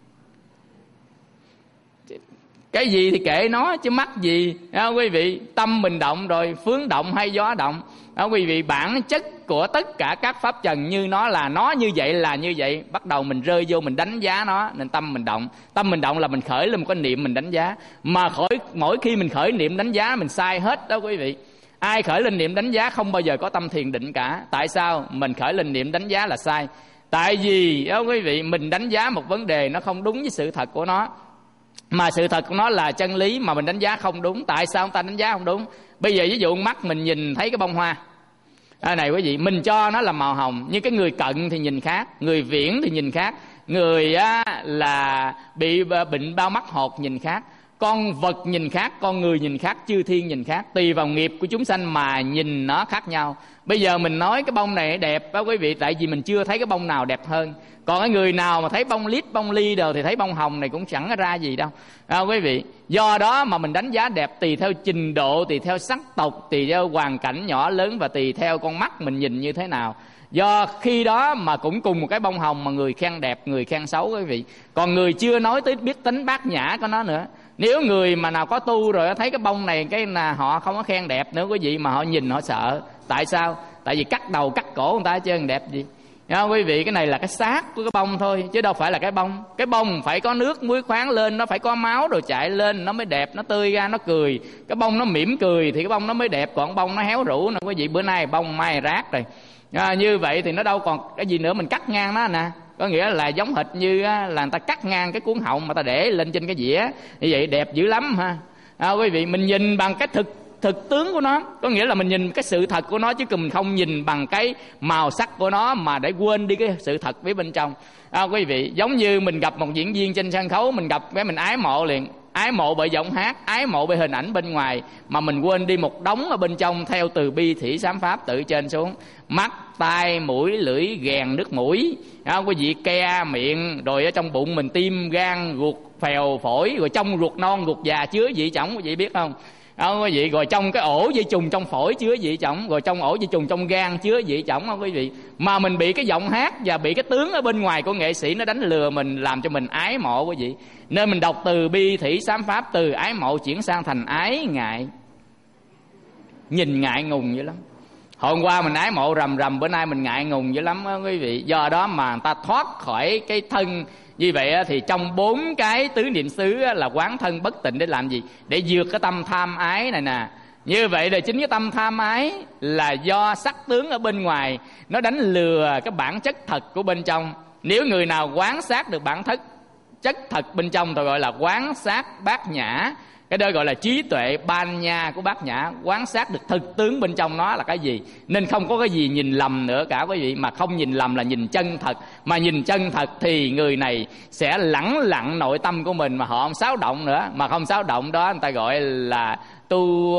Cái gì thì kệ nó chứ mắc gì đó, quý vị. Tâm mình động rồi, phướng động hay gió động đó, quý vị. Bản chất của tất cả các pháp trần như nó là nó như vậy là như vậy. Bắt đầu mình rơi vô mình đánh giá nó nên tâm mình động. Tâm mình động là mình khởi lên một cái niệm mình đánh giá. Mà khởi, mỗi khi mình khởi niệm đánh giá mình sai hết đó quý vị. Ai khởi lên niệm đánh giá không bao giờ có tâm thiền định cả. Tại sao mình khởi lên niệm đánh giá là sai? Tại vì đó quý vị, mình đánh giá một vấn đề nó không đúng với sự thật của nó, mà sự thật của nó là chân lý mà mình đánh giá không đúng. Tại sao ông ta đánh giá không đúng? Bây giờ ví dụ mắt mình nhìn thấy cái bông hoa à, này quý vị, mình cho nó là màu hồng, nhưng cái người cận thì nhìn khác, người viễn thì nhìn khác, người á, là bị bệnh bao mắt hột nhìn khác, con vật nhìn khác, con người nhìn khác, chư thiên nhìn khác. Tùy vào nghiệp của chúng sanh mà nhìn nó khác nhau. Bây giờ mình nói cái bông này đẹp đó quý vị, tại vì mình chưa thấy cái bông nào đẹp hơn. Còn cái người nào mà thấy bông lít, bông ly đều thì thấy bông hồng này cũng chẳng ra gì đâu à, quý vị. Do đó mà mình đánh giá đẹp tùy theo trình độ, tùy theo sắc tộc, tùy theo hoàn cảnh nhỏ lớn và tùy theo con mắt mình nhìn như thế nào. Do khi đó mà cũng cùng một cái bông hồng mà người khen đẹp, người khen xấu quý vị. Còn người chưa nói tới biết tính bát nhã của nó nữa. Nếu người mà nào có tu rồi thấy cái bông này cái là họ không có khen đẹp nữa quý vị, mà họ nhìn họ sợ. Tại sao? Tại vì cắt đầu cắt cổ người ta chứ đẹp gì. Nha, quý vị, cái này là cái xác của cái bông thôi chứ đâu phải là cái bông. Cái bông phải có nước muối khoáng lên, nó phải có máu đồ chạy lên nó mới đẹp, nó tươi ra, nó cười. Cái bông nó mỉm cười thì cái bông nó mới đẹp, còn bông nó héo rũ nè quý vị, bữa nay bông mai rác rồi. À, như vậy thì nó đâu còn cái gì nữa, mình cắt ngang nó nè. Có nghĩa là giống hệt như á, là người ta cắt ngang cái cuốn họng mà ta để lên trên cái dĩa, như vậy đẹp dữ lắm ha. À, quý vị, mình nhìn bằng cái thực thực tướng của nó, có nghĩa là mình nhìn cái sự thật của nó, chứ mình không nhìn bằng cái màu sắc của nó mà để quên đi cái sự thật phía bên trong. À, quý vị, giống như mình gặp một diễn viên trên sân khấu, mình gặp cái mình ái mộ liền, ái mộ bởi giọng hát, ái mộ bởi hình ảnh bên ngoài, mà mình quên đi một đống ở bên trong theo từ bi thủy sám pháp từ trên xuống. Mắt, tai, mũi, lưỡi, ghèn nước mũi, à, quý vị, ke, miệng, rồi ở trong bụng mình tim, gan, ruột, phèo, phổi, rồi trong ruột non, ruột già chứa gì chổng, quý vị biết không? Không quý vị, rồi trong cái ổ dây trùng trong phổi chứa dị chổng, rồi trong ổ dây trùng trong gan chứa dị chổng không quý vị. Mà mình bị cái giọng hát và bị cái tướng ở bên ngoài của nghệ sĩ nó đánh lừa mình, làm cho mình ái mộ quý vị. Nên mình đọc từ bi thủy sám pháp, từ ái mộ chuyển sang thành ái ngại. Nhìn ngại ngùng dữ lắm. Hôm qua mình ái mộ rầm rầm, bữa nay mình ngại ngùng dữ lắm đó, quý vị. Do đó mà người ta thoát khỏi cái thân. Như vậy thì trong bốn cái tứ niệm xứ là quán thân bất tịnh để làm gì? Để vượt cái tâm tham ái này nè. Như vậy là chính cái tâm tham ái là do sắc tướng ở bên ngoài nó đánh lừa cái bản chất thật của bên trong. Nếu người nào quán sát được bản chất chất thật bên trong thì gọi là quán sát bát nhã. Cái đó gọi là trí tuệ ban nha của Bát Nhã, quán sát được thực tướng bên trong nó là cái gì. Nên không có cái gì nhìn lầm nữa cả quý vị. Mà không nhìn lầm là nhìn chân thật. Mà nhìn chân thật thì người này sẽ lẳng lặng nội tâm của mình, mà họ không xáo động nữa. Mà không xáo động đó người ta gọi là tu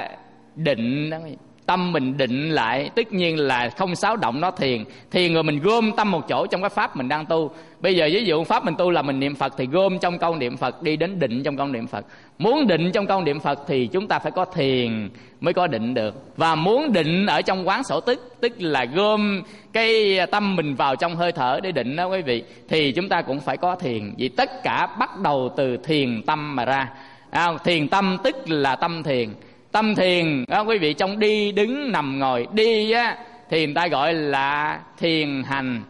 định đó. Tâm mình định lại, tất nhiên là không xáo động nó thiền. Thiền rồi mình gom tâm một chỗ trong cái pháp mình đang tu. Bây giờ ví dụ pháp mình tu là mình niệm Phật, thì gom trong câu niệm Phật đi đến định trong câu niệm Phật. Muốn định trong câu niệm Phật thì chúng ta phải có thiền mới có định được. Và muốn định ở trong quán sổ tức, tức là gom cái tâm mình vào trong hơi thở để định đó quý vị, thì chúng ta cũng phải có thiền. Vì tất cả bắt đầu từ thiền tâm mà ra. À, thiền tâm tức là tâm thiền. Tâm thiền đó quý vị, trong đi đứng nằm ngồi. Đi á thì người ta gọi là thiền hành,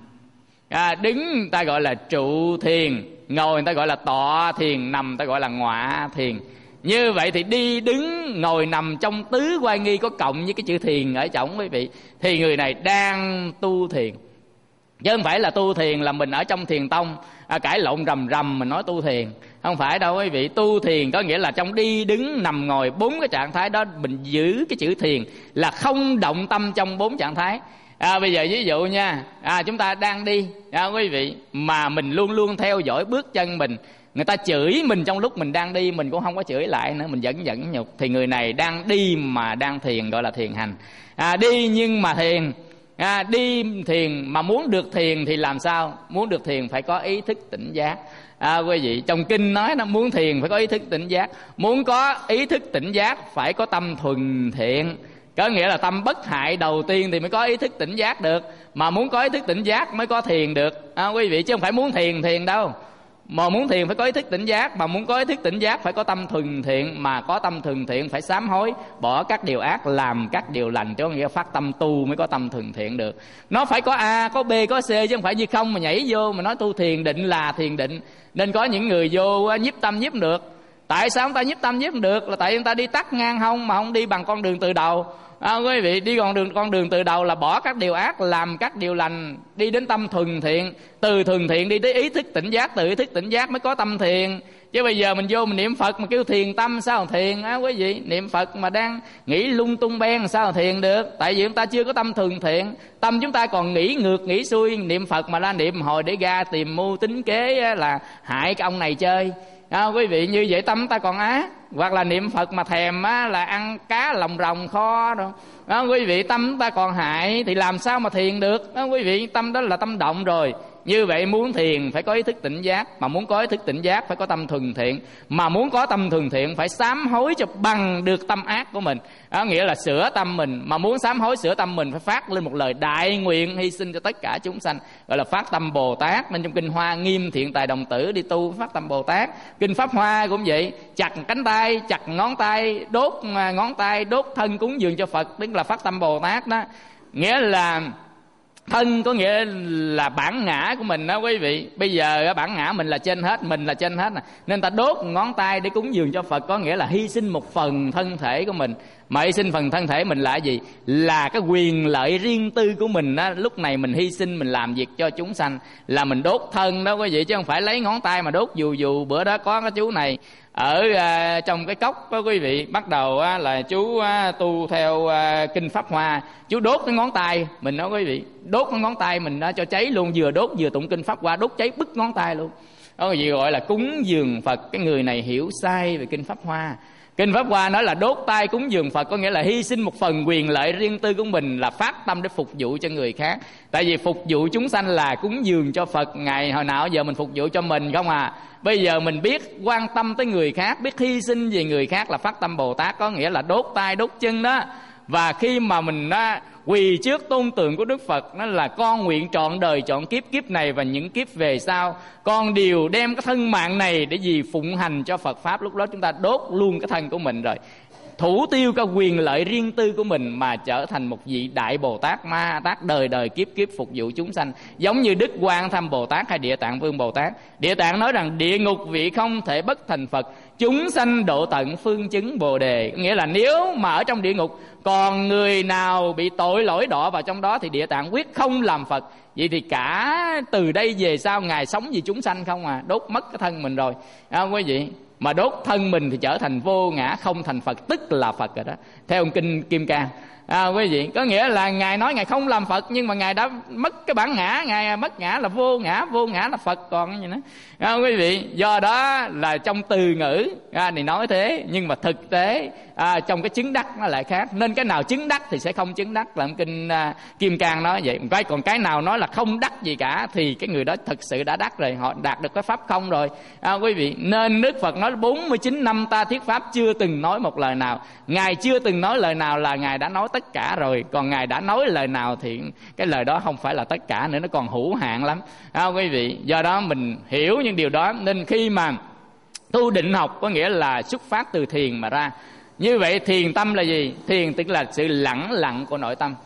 à, đứng người ta gọi là trụ thiền, ngồi người ta gọi là tọa thiền, nằm người ta gọi là ngọa thiền. Như vậy thì đi đứng ngồi nằm trong tứ oai nghi có cộng với cái chữ thiền ở trong quý vị, thì người này đang tu thiền. Chứ không phải là tu thiền là mình ở trong thiền tông à, cãi lộn rầm rầm mình nói tu thiền. Không phải đâu quý vị. Tu thiền có nghĩa là trong đi đứng nằm ngồi, bốn cái trạng thái đó mình giữ cái chữ thiền là không động tâm trong bốn trạng thái. À, bây giờ ví dụ nha, à, chúng ta đang đi à, quý vị, mà mình luôn luôn theo dõi bước chân mình. Người ta chửi mình trong lúc mình đang đi, mình cũng không có chửi lại nữa, mình vẫn nhẫn nhục. Thì người này đang đi mà đang thiền, gọi là thiền hành. À, đi nhưng mà thiền. À, đi thiền mà muốn được thiền thì làm sao? Muốn được thiền phải có ý thức tỉnh giác. À, quý vị, trong kinh nói nó muốn thiền phải có ý thức tỉnh giác. Muốn có ý thức tỉnh giác phải có tâm thuần thiện. Có nghĩa là tâm bất hại đầu tiên thì mới có ý thức tỉnh giác được. Mà muốn có ý thức tỉnh giác mới có thiền được. À, quý vị, chứ không phải muốn thiền thiền đâu. Mà muốn thiền phải có ý thức tỉnh giác. Mà muốn có ý thức tỉnh giác phải có tâm thuần thiện. Mà có tâm thuần thiện phải sám hối, bỏ các điều ác, làm các điều lành. Chứ không nghĩa phát tâm tu mới có tâm thuần thiện được. Nó phải có A, có B, có C, chứ không phải như không mà nhảy vô mà nói tu thiền định là thiền định. Nên có những người vô nhiếp tâm nhiếp được. Tại sao người ta nhiếp tâm nhiếp được? Là tại người ta đi tắt ngang hông mà không đi bằng con đường từ đầu. À, quý vị, đi con đường con đường từ đầu là bỏ các điều ác, làm các điều lành, đi đến tâm thuần thiện. Từ thuần thiện đi tới ý thức tỉnh giác, từ ý thức tỉnh giác mới có tâm thiền. Chứ bây giờ mình vô mình niệm Phật mà kêu thiền tâm sao thiền á quý vị? Niệm Phật mà đang nghĩ lung tung ben sao thiền được? Tại vì chúng ta chưa có tâm thuần thiện. Tâm chúng ta còn nghĩ ngược nghĩ xuôi. Niệm Phật mà ra niệm hồi để ra tìm mưu tính kế là hại cái ông này chơi. À, quý vị, như vậy tâm ta còn ác. Hoặc là niệm Phật mà thèm á, là ăn cá lòng rồng kho đâu. À, quý vị, tâm ta còn hại thì làm sao mà thiền được? À, quý vị, tâm đó là tâm động rồi. Như vậy muốn thiền phải có ý thức tỉnh giác. Mà muốn có ý thức tỉnh giác phải có tâm thuần thiện. Mà muốn có tâm thuần thiện phải sám hối cho bằng được tâm ác của mình. Đó nghĩa là sửa tâm mình. Mà muốn sám hối sửa tâm mình phải phát lên một lời đại nguyện hy sinh cho tất cả chúng sanh, gọi là phát tâm Bồ Tát. Nên trong kinh Hoa Nghiêm Thiện Tài Đồng Tử đi tu phát tâm Bồ Tát. Kinh Pháp Hoa cũng vậy, chặt cánh tay, chặt ngón tay, đốt ngón tay, đốt thân cúng dường cho Phật, tức là phát tâm Bồ Tát đó. Nghĩa là thân có nghĩa là bản ngã của mình đó quý vị. Bây giờ bản ngã mình là trên hết, mình là trên hết. Nên ta đốt ngón tay để cúng dường cho Phật, có nghĩa là hy sinh một phần thân thể của mình. Mà hy sinh phần thân thể mình là gì? Là cái quyền lợi riêng tư của mình đó. Lúc này mình hy sinh, mình làm việc cho chúng sanh, là mình đốt thân đó quý vị. Chứ không phải lấy ngón tay mà đốt dù dù. Bữa đó có cái chú này ở uh, trong cái cốc đó quý vị, bắt đầu uh, là chú uh, tu theo uh, kinh Pháp Hoa. Chú đốt cái ngón tay mình đó quý vị, đốt cái ngón tay mình đó cho cháy luôn. Vừa đốt vừa tụng kinh Pháp Hoa, đốt cháy bứt ngón tay luôn. Đó là gì gọi là cúng dường Phật. Cái người này hiểu sai về kinh Pháp Hoa. Kinh Pháp Hoa nói là đốt tay cúng dường Phật, có nghĩa là hy sinh một phần quyền lợi riêng tư của mình, là phát tâm để phục vụ cho người khác. Tại vì phục vụ chúng sanh là cúng dường cho Phật. Ngày hồi nào giờ mình phục vụ cho mình không à? Bây giờ mình biết quan tâm tới người khác, biết hy sinh về người khác là phát tâm Bồ Tát, có nghĩa là đốt tay đốt chân đó. Và khi mà mình đó, quỳ trước tôn tượng của Đức Phật, nó là con nguyện trọn đời trọn kiếp, kiếp này và những kiếp về sau, con đều đem cái thân mạng này để gì phụng hành cho Phật Pháp. Lúc đó chúng ta đốt luôn cái thân của mình rồi, thủ tiêu cái quyền lợi riêng tư của mình mà trở thành một vị Đại Bồ Tát Ma Tát đời đời kiếp kiếp phục vụ chúng sanh. Giống như Đức Quan Tham Bồ Tát hay Địa Tạng Vương Bồ Tát. Địa Tạng nói rằng địa ngục vị không thể bất thành Phật, chúng sanh độ tận phương chứng Bồ Đề. Nghĩa là nếu mà ở trong địa ngục còn người nào bị tội lỗi đọa vào trong đó thì Địa Tạng quyết không làm Phật. Vậy thì cả từ đây về sau Ngài sống vì chúng sanh không à, đốt mất cái thân mình rồi. À, quý vị, mà đốt thân mình thì trở thành vô ngã không thành Phật, tức là Phật rồi đó, theo kinh Kim Cang. À, quý vị, có nghĩa là Ngài nói Ngài không làm Phật, nhưng mà Ngài đã mất cái bản ngã, Ngài mất ngã là vô ngã, vô ngã là Phật còn gì nữa. À, quý vị, do đó là trong từ ngữ à, thì nói thế, nhưng mà thực tế à, trong cái chứng đắc nó lại khác. Nên cái nào chứng đắc thì sẽ không chứng đắc, là kinh à, Kim Cang nói vậy. Cái còn cái nào nói là không đắc gì cả thì cái người đó thực sự đã đắc rồi, họ đạt được cái pháp không rồi. À, quý vị, nên Đức Phật nói bốn mươi chín năm ta thuyết pháp chưa từng nói một lời nào. Ngài chưa từng nói lời nào là Ngài đã nói tất cả rồi. Còn Ngài đã nói lời nào thì cái lời đó không phải là tất cả nữa, nó còn hữu hạn lắm. À, quý vị, do đó mình hiểu những điều đó. Nên khi mà tu định học có nghĩa là xuất phát từ thiền mà ra. Như vậy thiền tâm là gì? Thiền tức là sự lẳng lặng của nội tâm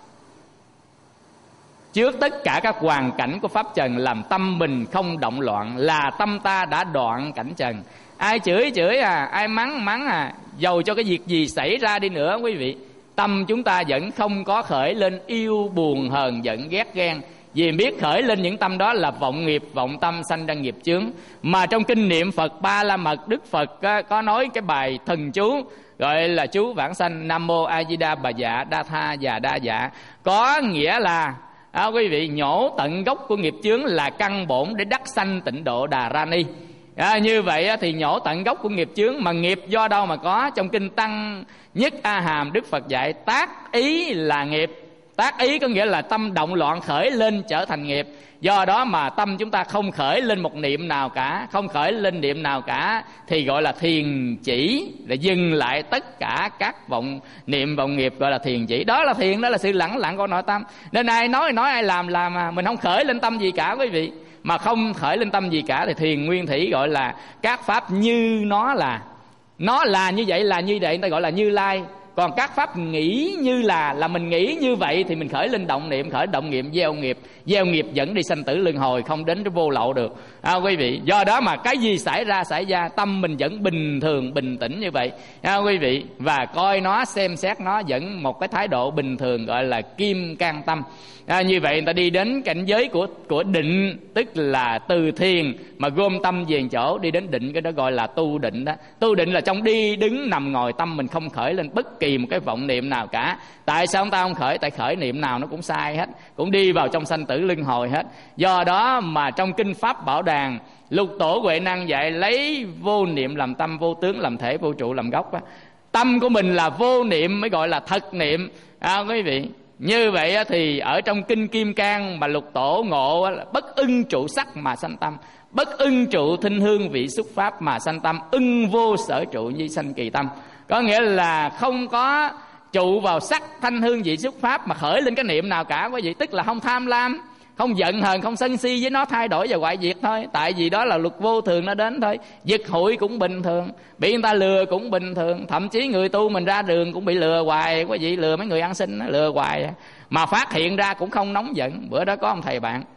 trước tất cả các hoàn cảnh của pháp trần, làm tâm mình không động loạn, là tâm ta đã đoạn cảnh trần. Ai chửi chửi à, ai mắng mắng à, dầu cho cái việc gì xảy ra đi nữa quý vị, tâm chúng ta vẫn không có khởi lên yêu buồn hờn giận ghét ghen. Vì biết khởi lên những tâm đó là vọng nghiệp, vọng tâm sanh ra nghiệp chướng. Mà trong kinh niệm Phật Ba La Mật, Đức Phật có nói cái bài thần chú gọi là chú vãng sanh Nam Mô A Di Đà Bà Dạ Đa Tha Già Đa Dạ. Có nghĩa là à, quý vị, nhổ tận gốc của nghiệp chướng là căn bổn để đắc sanh tịnh độ Đà Ra Ni. À, như vậy thì nhổ tận gốc của nghiệp chướng. Mà nghiệp do đâu mà có? Trong kinh Tăng Nhất A Hàm, Đức Phật dạy tác ý là nghiệp. Tác ý có nghĩa là tâm động loạn khởi lên trở thành nghiệp. Do đó mà tâm chúng ta không khởi lên một niệm nào cả, không khởi lên niệm nào cả thì gọi là thiền chỉ, là dừng lại tất cả các vọng niệm vọng nghiệp, gọi là thiền chỉ. Đó là thiền, đó là sự lẳng lặng của nội tâm. Nên ai nói nói, ai làm làm, mà mình không khởi lên tâm gì cả quý vị. Mà không khởi lên tâm gì cả thì thiền nguyên thủy, gọi là các pháp như nó là. Nó là như vậy, là như vậy, người ta gọi là Như Lai. Còn các pháp nghĩ như là, là mình nghĩ như vậy thì mình khởi lên động niệm, khởi động niệm gieo nghiệp. Gieo nghiệp dẫn đi sanh tử luân hồi, không đến cái vô lậu được. À, quý vị, do đó mà cái gì xảy ra xảy ra, tâm mình vẫn bình thường, bình tĩnh như vậy. À, quý vị, và coi nó, xem xét nó vẫn một cái thái độ bình thường, gọi là kim cang tâm. À, như vậy người ta đi đến cảnh giới của của định, tức là từ thiền mà gom tâm về chỗ đi đến định, cái đó gọi là tu định đó. Tu định là trong đi đứng nằm ngồi tâm mình không khởi lên bất kỳ một cái vọng niệm nào cả. Tại sao chúng ta không khởi? Tại khởi niệm nào nó cũng sai hết, cũng đi vào trong sanh tử luân hồi hết. Do đó mà trong kinh Pháp Bảo Đàn, Lục Tổ Huệ Năng dạy lấy vô niệm làm tâm, vô tướng làm thể, vô trụ làm gốc đó. Tâm của mình là vô niệm mới gọi là thật niệm. À, quý vị, như vậy thì ở trong kinh Kim Cang mà Lục Tổ ngộ bất ưng trụ sắc mà sanh tâm, bất ưng trụ thinh hương vị xúc pháp mà sanh tâm, ưng vô sở trụ nhi sanh kỳ tâm. Có nghĩa là không có trụ vào sắc thanh hương vị xúc pháp mà khởi lên cái niệm nào cả quý vị. Tức là không tham lam, không giận hờn, không sân si với nó, thay đổi và hoại diệt thôi. Tại vì đó là luật vô thường nó đến thôi. Giật hụi cũng bình thường, bị người ta lừa cũng bình thường. Thậm chí người tu mình ra đường cũng bị lừa hoài quý vị, lừa mấy người ăn xin lừa hoài. Mà phát hiện ra cũng không nóng giận. Bữa đó có ông thầy bạn,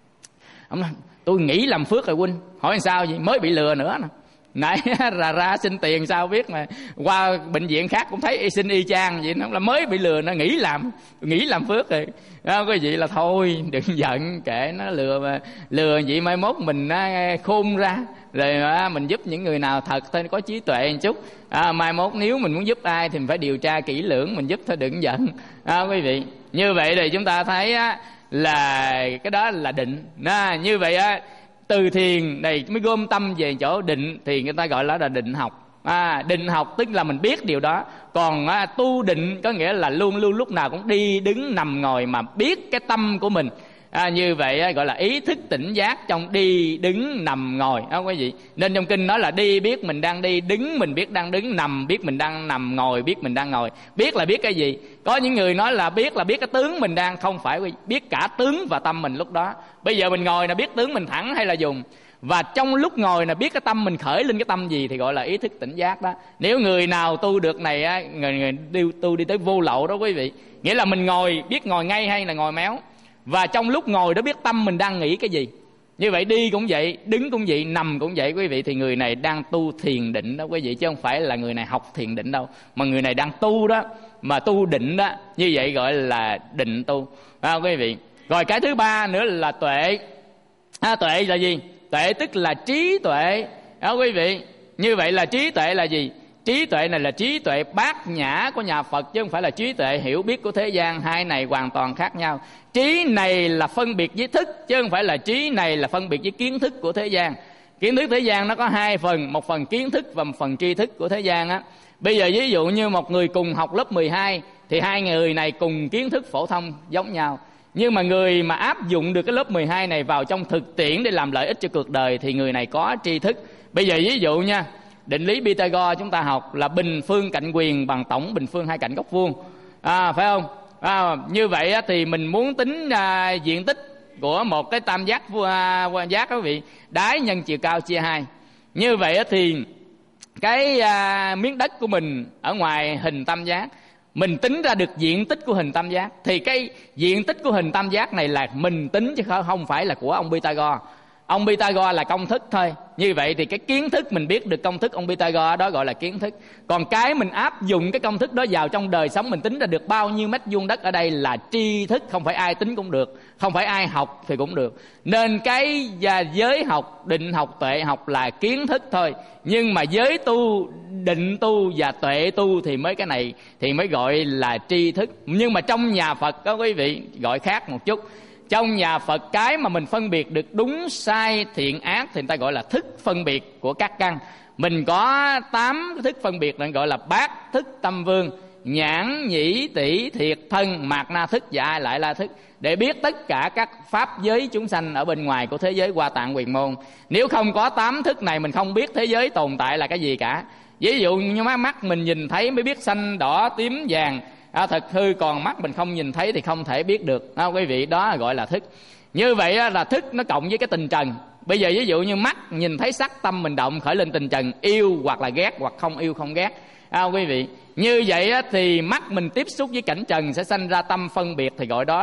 ông nói tôi nghĩ làm phước rồi huynh. Hỏi sao gì? Mới bị lừa nữa nè. Nãy ra ra xin tiền sao biết, mà qua bệnh viện khác cũng thấy y xin y chang vậy. Nó là mới bị lừa, nó nghĩ làm nghĩ làm phước rồi. Đó, quý vị, là thôi đừng giận, kệ nó lừa. Mà lừa vậy mai mốt mình khôn ra rồi mình giúp những người nào thật thôi, có trí tuệ một chút. À, mai mốt nếu mình muốn giúp ai thì mình phải điều tra kỹ lưỡng, mình giúp thôi đừng giận. À, quý vị, như vậy thì chúng ta thấy á, là cái đó là định. À, như vậy á, từ thiền này mới gom tâm về chỗ định thì người ta gọi là định học. À, định học tức là mình biết điều đó. Còn à, tu định có nghĩa là luôn luôn lúc nào cũng đi đứng nằm ngồi mà biết cái tâm của mình. À, như vậy à, gọi là ý thức tỉnh giác trong đi đứng nằm ngồi đó quý vị. Nên trong kinh nói là đi biết mình đang đi, đứng mình biết đang đứng, nằm biết mình đang nằm, ngồi biết mình đang ngồi. Biết là biết cái gì? Có những người nói là biết là biết cái tướng mình đang, không phải quý vị. Biết cả tướng và tâm mình lúc đó. Bây giờ mình ngồi là biết tướng mình thẳng hay là dùng. Và trong lúc ngồi là biết cái tâm mình khởi lên cái tâm gì thì gọi là ý thức tỉnh giác đó. Nếu người nào tu được này á, người, người đi, tu đi tới vô lậu đó quý vị. Nghĩa là mình ngồi biết ngồi ngay hay là ngồi méo. Và trong lúc ngồi đó biết tâm mình đang nghĩ cái gì. Như vậy đi cũng vậy, đứng cũng vậy, nằm cũng vậy quý vị. Thì người này đang tu thiền định đó quý vị, chứ không phải là người này học thiền định đâu. Mà người này đang tu đó, mà tu định đó. Như vậy gọi là định tu à, quý vị. Rồi cái thứ ba nữa là tuệ. À, tuệ là gì? Tuệ tức là trí tuệ đó quý vị. Như vậy là trí tuệ là gì? Trí tuệ này là trí tuệ bát nhã của nhà Phật, chứ không phải là trí tuệ hiểu biết của thế gian. Hai này hoàn toàn khác nhau. Trí này là phân biệt với thức, chứ không phải là trí này là phân biệt với kiến thức của thế gian. Kiến thức thế gian nó có hai phần, một phần kiến thức và một phần tri thức của thế gian á. Bây giờ ví dụ như một người cùng học lớp mười hai thì hai người này cùng kiến thức phổ thông giống nhau, nhưng mà người mà áp dụng được cái lớp mười hai này vào trong thực tiễn để làm lợi ích cho cuộc đời thì người này có tri thức. Bây giờ ví dụ nha, định lý Pythagore chúng ta học là bình phương cạnh quyền bằng tổng bình phương hai cạnh góc vuông, à, phải không? À, như vậy thì mình muốn tính à, diện tích của một cái tam giác à, giác quý vị, đáy nhân chiều cao chia hai. Như vậy thì cái à, miếng đất của mình ở ngoài hình tam giác, mình tính ra được diện tích của hình tam giác, thì cái diện tích của hình tam giác này là mình tính chứ không phải là của ông Pythagore. Ông Pythagore là công thức thôi. Như vậy thì cái kiến thức mình biết được công thức ông Pythagore đó gọi là kiến thức. Còn cái mình áp dụng cái công thức đó vào trong đời sống, mình tính ra được bao nhiêu mét vuông đất ở đây là tri thức. Không phải ai tính cũng được, không phải ai học thì cũng được. Nên cái giới học, định học, tuệ học là kiến thức thôi. Nhưng mà giới tu, định tu và tuệ tu thì mới cái này thì mới gọi là tri thức. Nhưng mà trong nhà Phật có quý vị gọi khác một chút. Trong nhà Phật cái mà mình phân biệt được đúng sai thiện ác thì người ta gọi là thức phân biệt của các căn. Mình có tám thức phân biệt nên gọi là bát thức tâm vương: nhãn, nhĩ, tỷ, thiệt, thân, mạt na thức và ai lại la thức, để biết tất cả các pháp giới chúng sanh ở bên ngoài của thế giới Hoa Tạng Quyền Môn. Nếu không có tám thức này mình không biết thế giới tồn tại là cái gì cả. Ví dụ như mắt mình nhìn thấy mới biết xanh, đỏ, tím, vàng, À, thật hư, còn mắt mình không nhìn thấy thì không thể biết được. À, quý vị, đó gọi là thức. Như vậy là thức nó cộng với cái tình trần. Bây giờ ví dụ như mắt nhìn thấy sắc, tâm mình động khởi lên tình trần, yêu hoặc là ghét, hoặc không yêu không ghét. À, quý vị, như vậy thì mắt mình tiếp xúc với cảnh trần sẽ sanh ra tâm phân biệt, thì gọi đó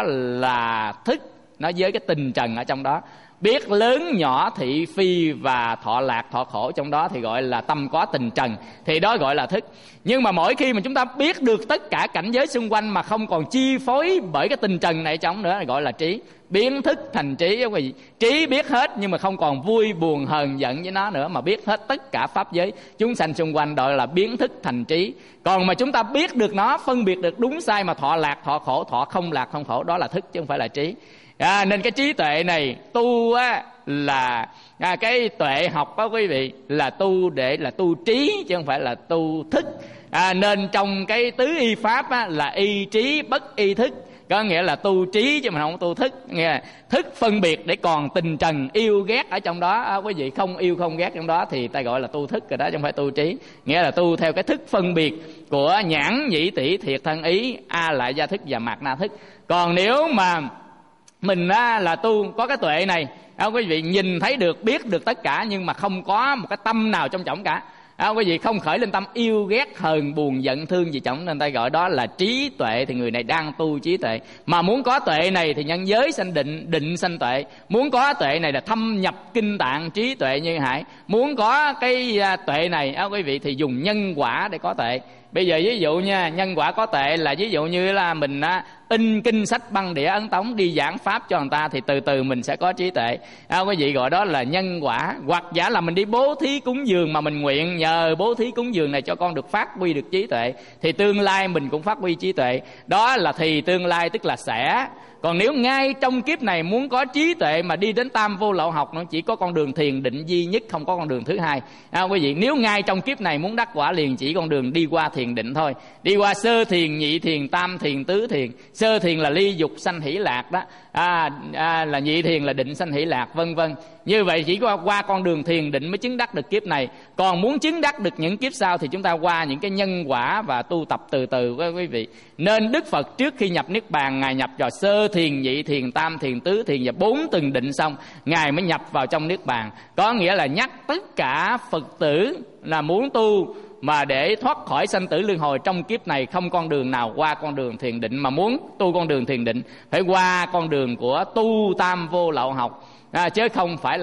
là thức. Nó với cái tình trần ở trong đó. Biết lớn nhỏ thị phi và thọ lạc thọ khổ trong đó thì gọi là tâm có tình trần, thì đó gọi là thức. Nhưng mà mỗi khi mà chúng ta biết được tất cả cảnh giới xung quanh mà không còn chi phối bởi cái tình trần này trong nữa thì gọi là trí. Biến thức thành trí. Trí biết hết nhưng mà không còn vui buồn hờn giận với nó nữa, mà biết hết tất cả pháp giới chúng sanh xung quanh, gọi là biến thức thành trí. Còn mà chúng ta biết được nó, phân biệt được đúng sai mà thọ lạc thọ khổ, thọ không lạc không khổ, đó là thức chứ không phải là trí. À, nên cái trí tuệ này tu á, là à, cái tuệ học đó quý vị, là tu để là tu trí chứ không phải là tu thức. À, nên trong cái tứ y pháp á, là y trí bất y thức, có nghĩa là tu trí chứ mình không tu thức. Nghĩa là thức phân biệt để còn tình trần yêu ghét ở trong đó. À, quý vị, không yêu không ghét trong đó thì ta gọi là tu thức rồi đó, chứ không phải tu trí. Nghĩa là tu theo cái thức phân biệt của nhãn, nhĩ, tỷ, thiệt, thân, ý, a lại gia thức và mạt na thức. Còn nếu mà mình á, là tu có cái tuệ này, à, quý vị, nhìn thấy được, biết được tất cả nhưng mà không có một cái tâm nào trong trọng cả. À, quý vị, không khởi lên tâm yêu ghét hờn buồn giận thương gì trọng, nên ta gọi đó là trí tuệ. Thì người này đang tu trí tuệ. Mà muốn có tuệ này thì nhân giới sanh định, định sanh tuệ. Muốn có tuệ này là thâm nhập kinh tạng, trí tuệ như hải. Muốn có cái tuệ này, à, quý vị, thì dùng nhân quả để có tuệ. Bây giờ ví dụ nha, nhân quả có tuệ là ví dụ như là mình á, in kinh sách băng đĩa ấn tống đi giảng pháp cho người ta, thì từ từ mình sẽ có trí tuệ. À, quý vị, gọi đó là nhân quả. Hoặc giả là mình đi bố thí cúng dường mà mình nguyện nhờ bố thí cúng dường này cho con được phát huy được trí tuệ, thì tương lai mình cũng phát huy trí tuệ. Đó là thì tương lai, tức là sẽ. Còn nếu ngay trong kiếp này muốn có trí tuệ mà đi đến tam vô lậu học, nó chỉ có con đường thiền định duy nhất, không có con đường thứ hai. À, quý vị, nếu ngay trong kiếp này muốn đắc quả liền, chỉ con đường đi qua thiền định thôi. Đi qua sơ thiền, nhị thiền, tam thiền, tứ thiền. Sơ thiền là ly dục sanh hỷ lạc đó, à, à, là nhị thiền là định sanh hỷ lạc, vân vân. Như vậy chỉ qua, qua con đường thiền định mới chứng đắc được kiếp này. Còn muốn chứng đắc được những kiếp sau thì chúng ta qua những cái nhân quả và tu tập từ từ với quý vị. Nên Đức Phật trước khi nhập Niết Bàn, Ngài nhập vào sơ thiền, nhị thiền, tam thiền, tứ thiền và bốn tầng định xong, Ngài mới nhập vào trong Niết Bàn. Có nghĩa là nhắc tất cả Phật tử là muốn tu mà để thoát khỏi sanh tử luân hồi trong kiếp này, không con đường nào qua con đường thiền định. Mà muốn tu con đường thiền định phải qua con đường của tu tam vô lậu học, à, chứ không phải là học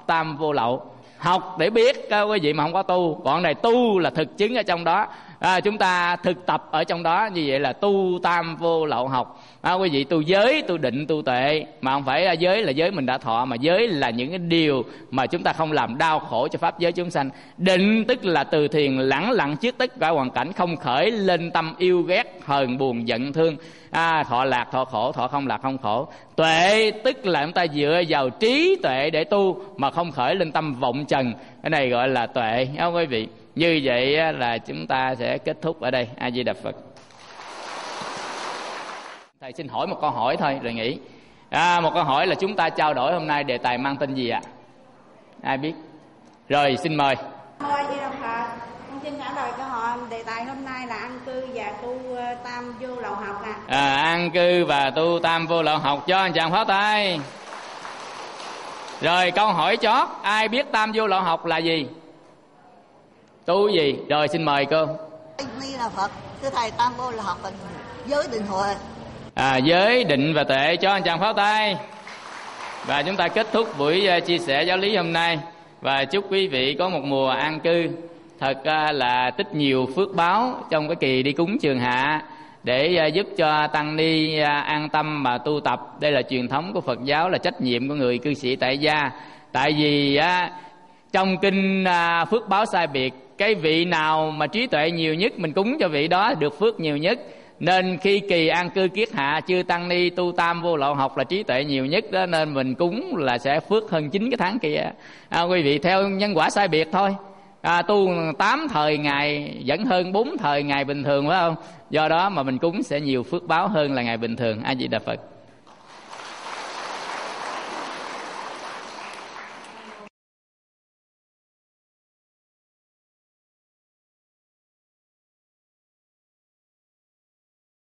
tam vô lậu. Học để biết các quý vị mà không có tu, còn này tu là thực chứng ở trong đó. À, chúng ta thực tập ở trong đó, như vậy là tu tam vô lậu học. À, quý vị tu giới, tu định, tu tuệ, mà không phải là giới là giới mình đã thọ, mà giới là những cái điều mà chúng ta không làm đau khổ cho pháp giới chúng sanh. Định tức là từ thiền lẳng lặng trước tất cả hoàn cảnh, không khởi lên tâm yêu ghét, hờn buồn giận thương. À, thọ lạc thọ khổ, thọ không lạc không khổ. Tuệ tức là chúng ta dựa vào trí tuệ để tu, mà không khởi lên tâm vọng trần. Cái này gọi là tuệ, không quý vị? Như vậy là chúng ta sẽ kết thúc ở đây. A Di Đà Phật. Thầy xin hỏi một câu hỏi thôi rồi nghỉ. À, một câu hỏi là chúng ta trao đổi hôm nay đề tài mang tên gì ạ? À? Ai biết? Rồi xin mời. A Di Đà Phật. Con xin trả lời câu hỏi đề tài hôm nay là an cư và tu tam vô lậu học ạ. À. À, an cư và tu tam vô lậu học, cho anh chàng pháo tay. Rồi câu hỏi chót, ai biết tam vô lậu học là gì? Tu gì? Rồi xin mời cô. Ni là Phật. Thưa thầy, tam vô lậu học là giới định huệ. À, giới định và tuệ, cho anh chàng pháo tay. Và chúng ta kết thúc buổi uh, chia sẻ giáo lý hôm nay. Và chúc quý vị có một mùa an cư thật uh, là tích nhiều phước báo trong cái kỳ đi cúng trường hạ, để uh, giúp cho tăng ni uh, an tâm mà tu tập. Đây là truyền thống của Phật giáo, là trách nhiệm của người cư sĩ tại gia. Tại vì uh, trong kinh uh, phước báo sai biệt, cái vị nào mà trí tuệ nhiều nhất mình cúng cho vị đó được phước nhiều nhất. Nên khi kỳ an cư kiết hạ, chư tăng ni tu tam vô lậu học là trí tuệ nhiều nhất đó, nên mình cúng là sẽ phước hơn chín cái tháng kia. À, quý vị theo nhân quả sai biệt thôi. À, tu tám thời ngày vẫn hơn bốn thời ngày bình thường, phải không? Do đó mà mình cúng sẽ nhiều phước báo hơn là ngày bình thường. A Di Đà Phật.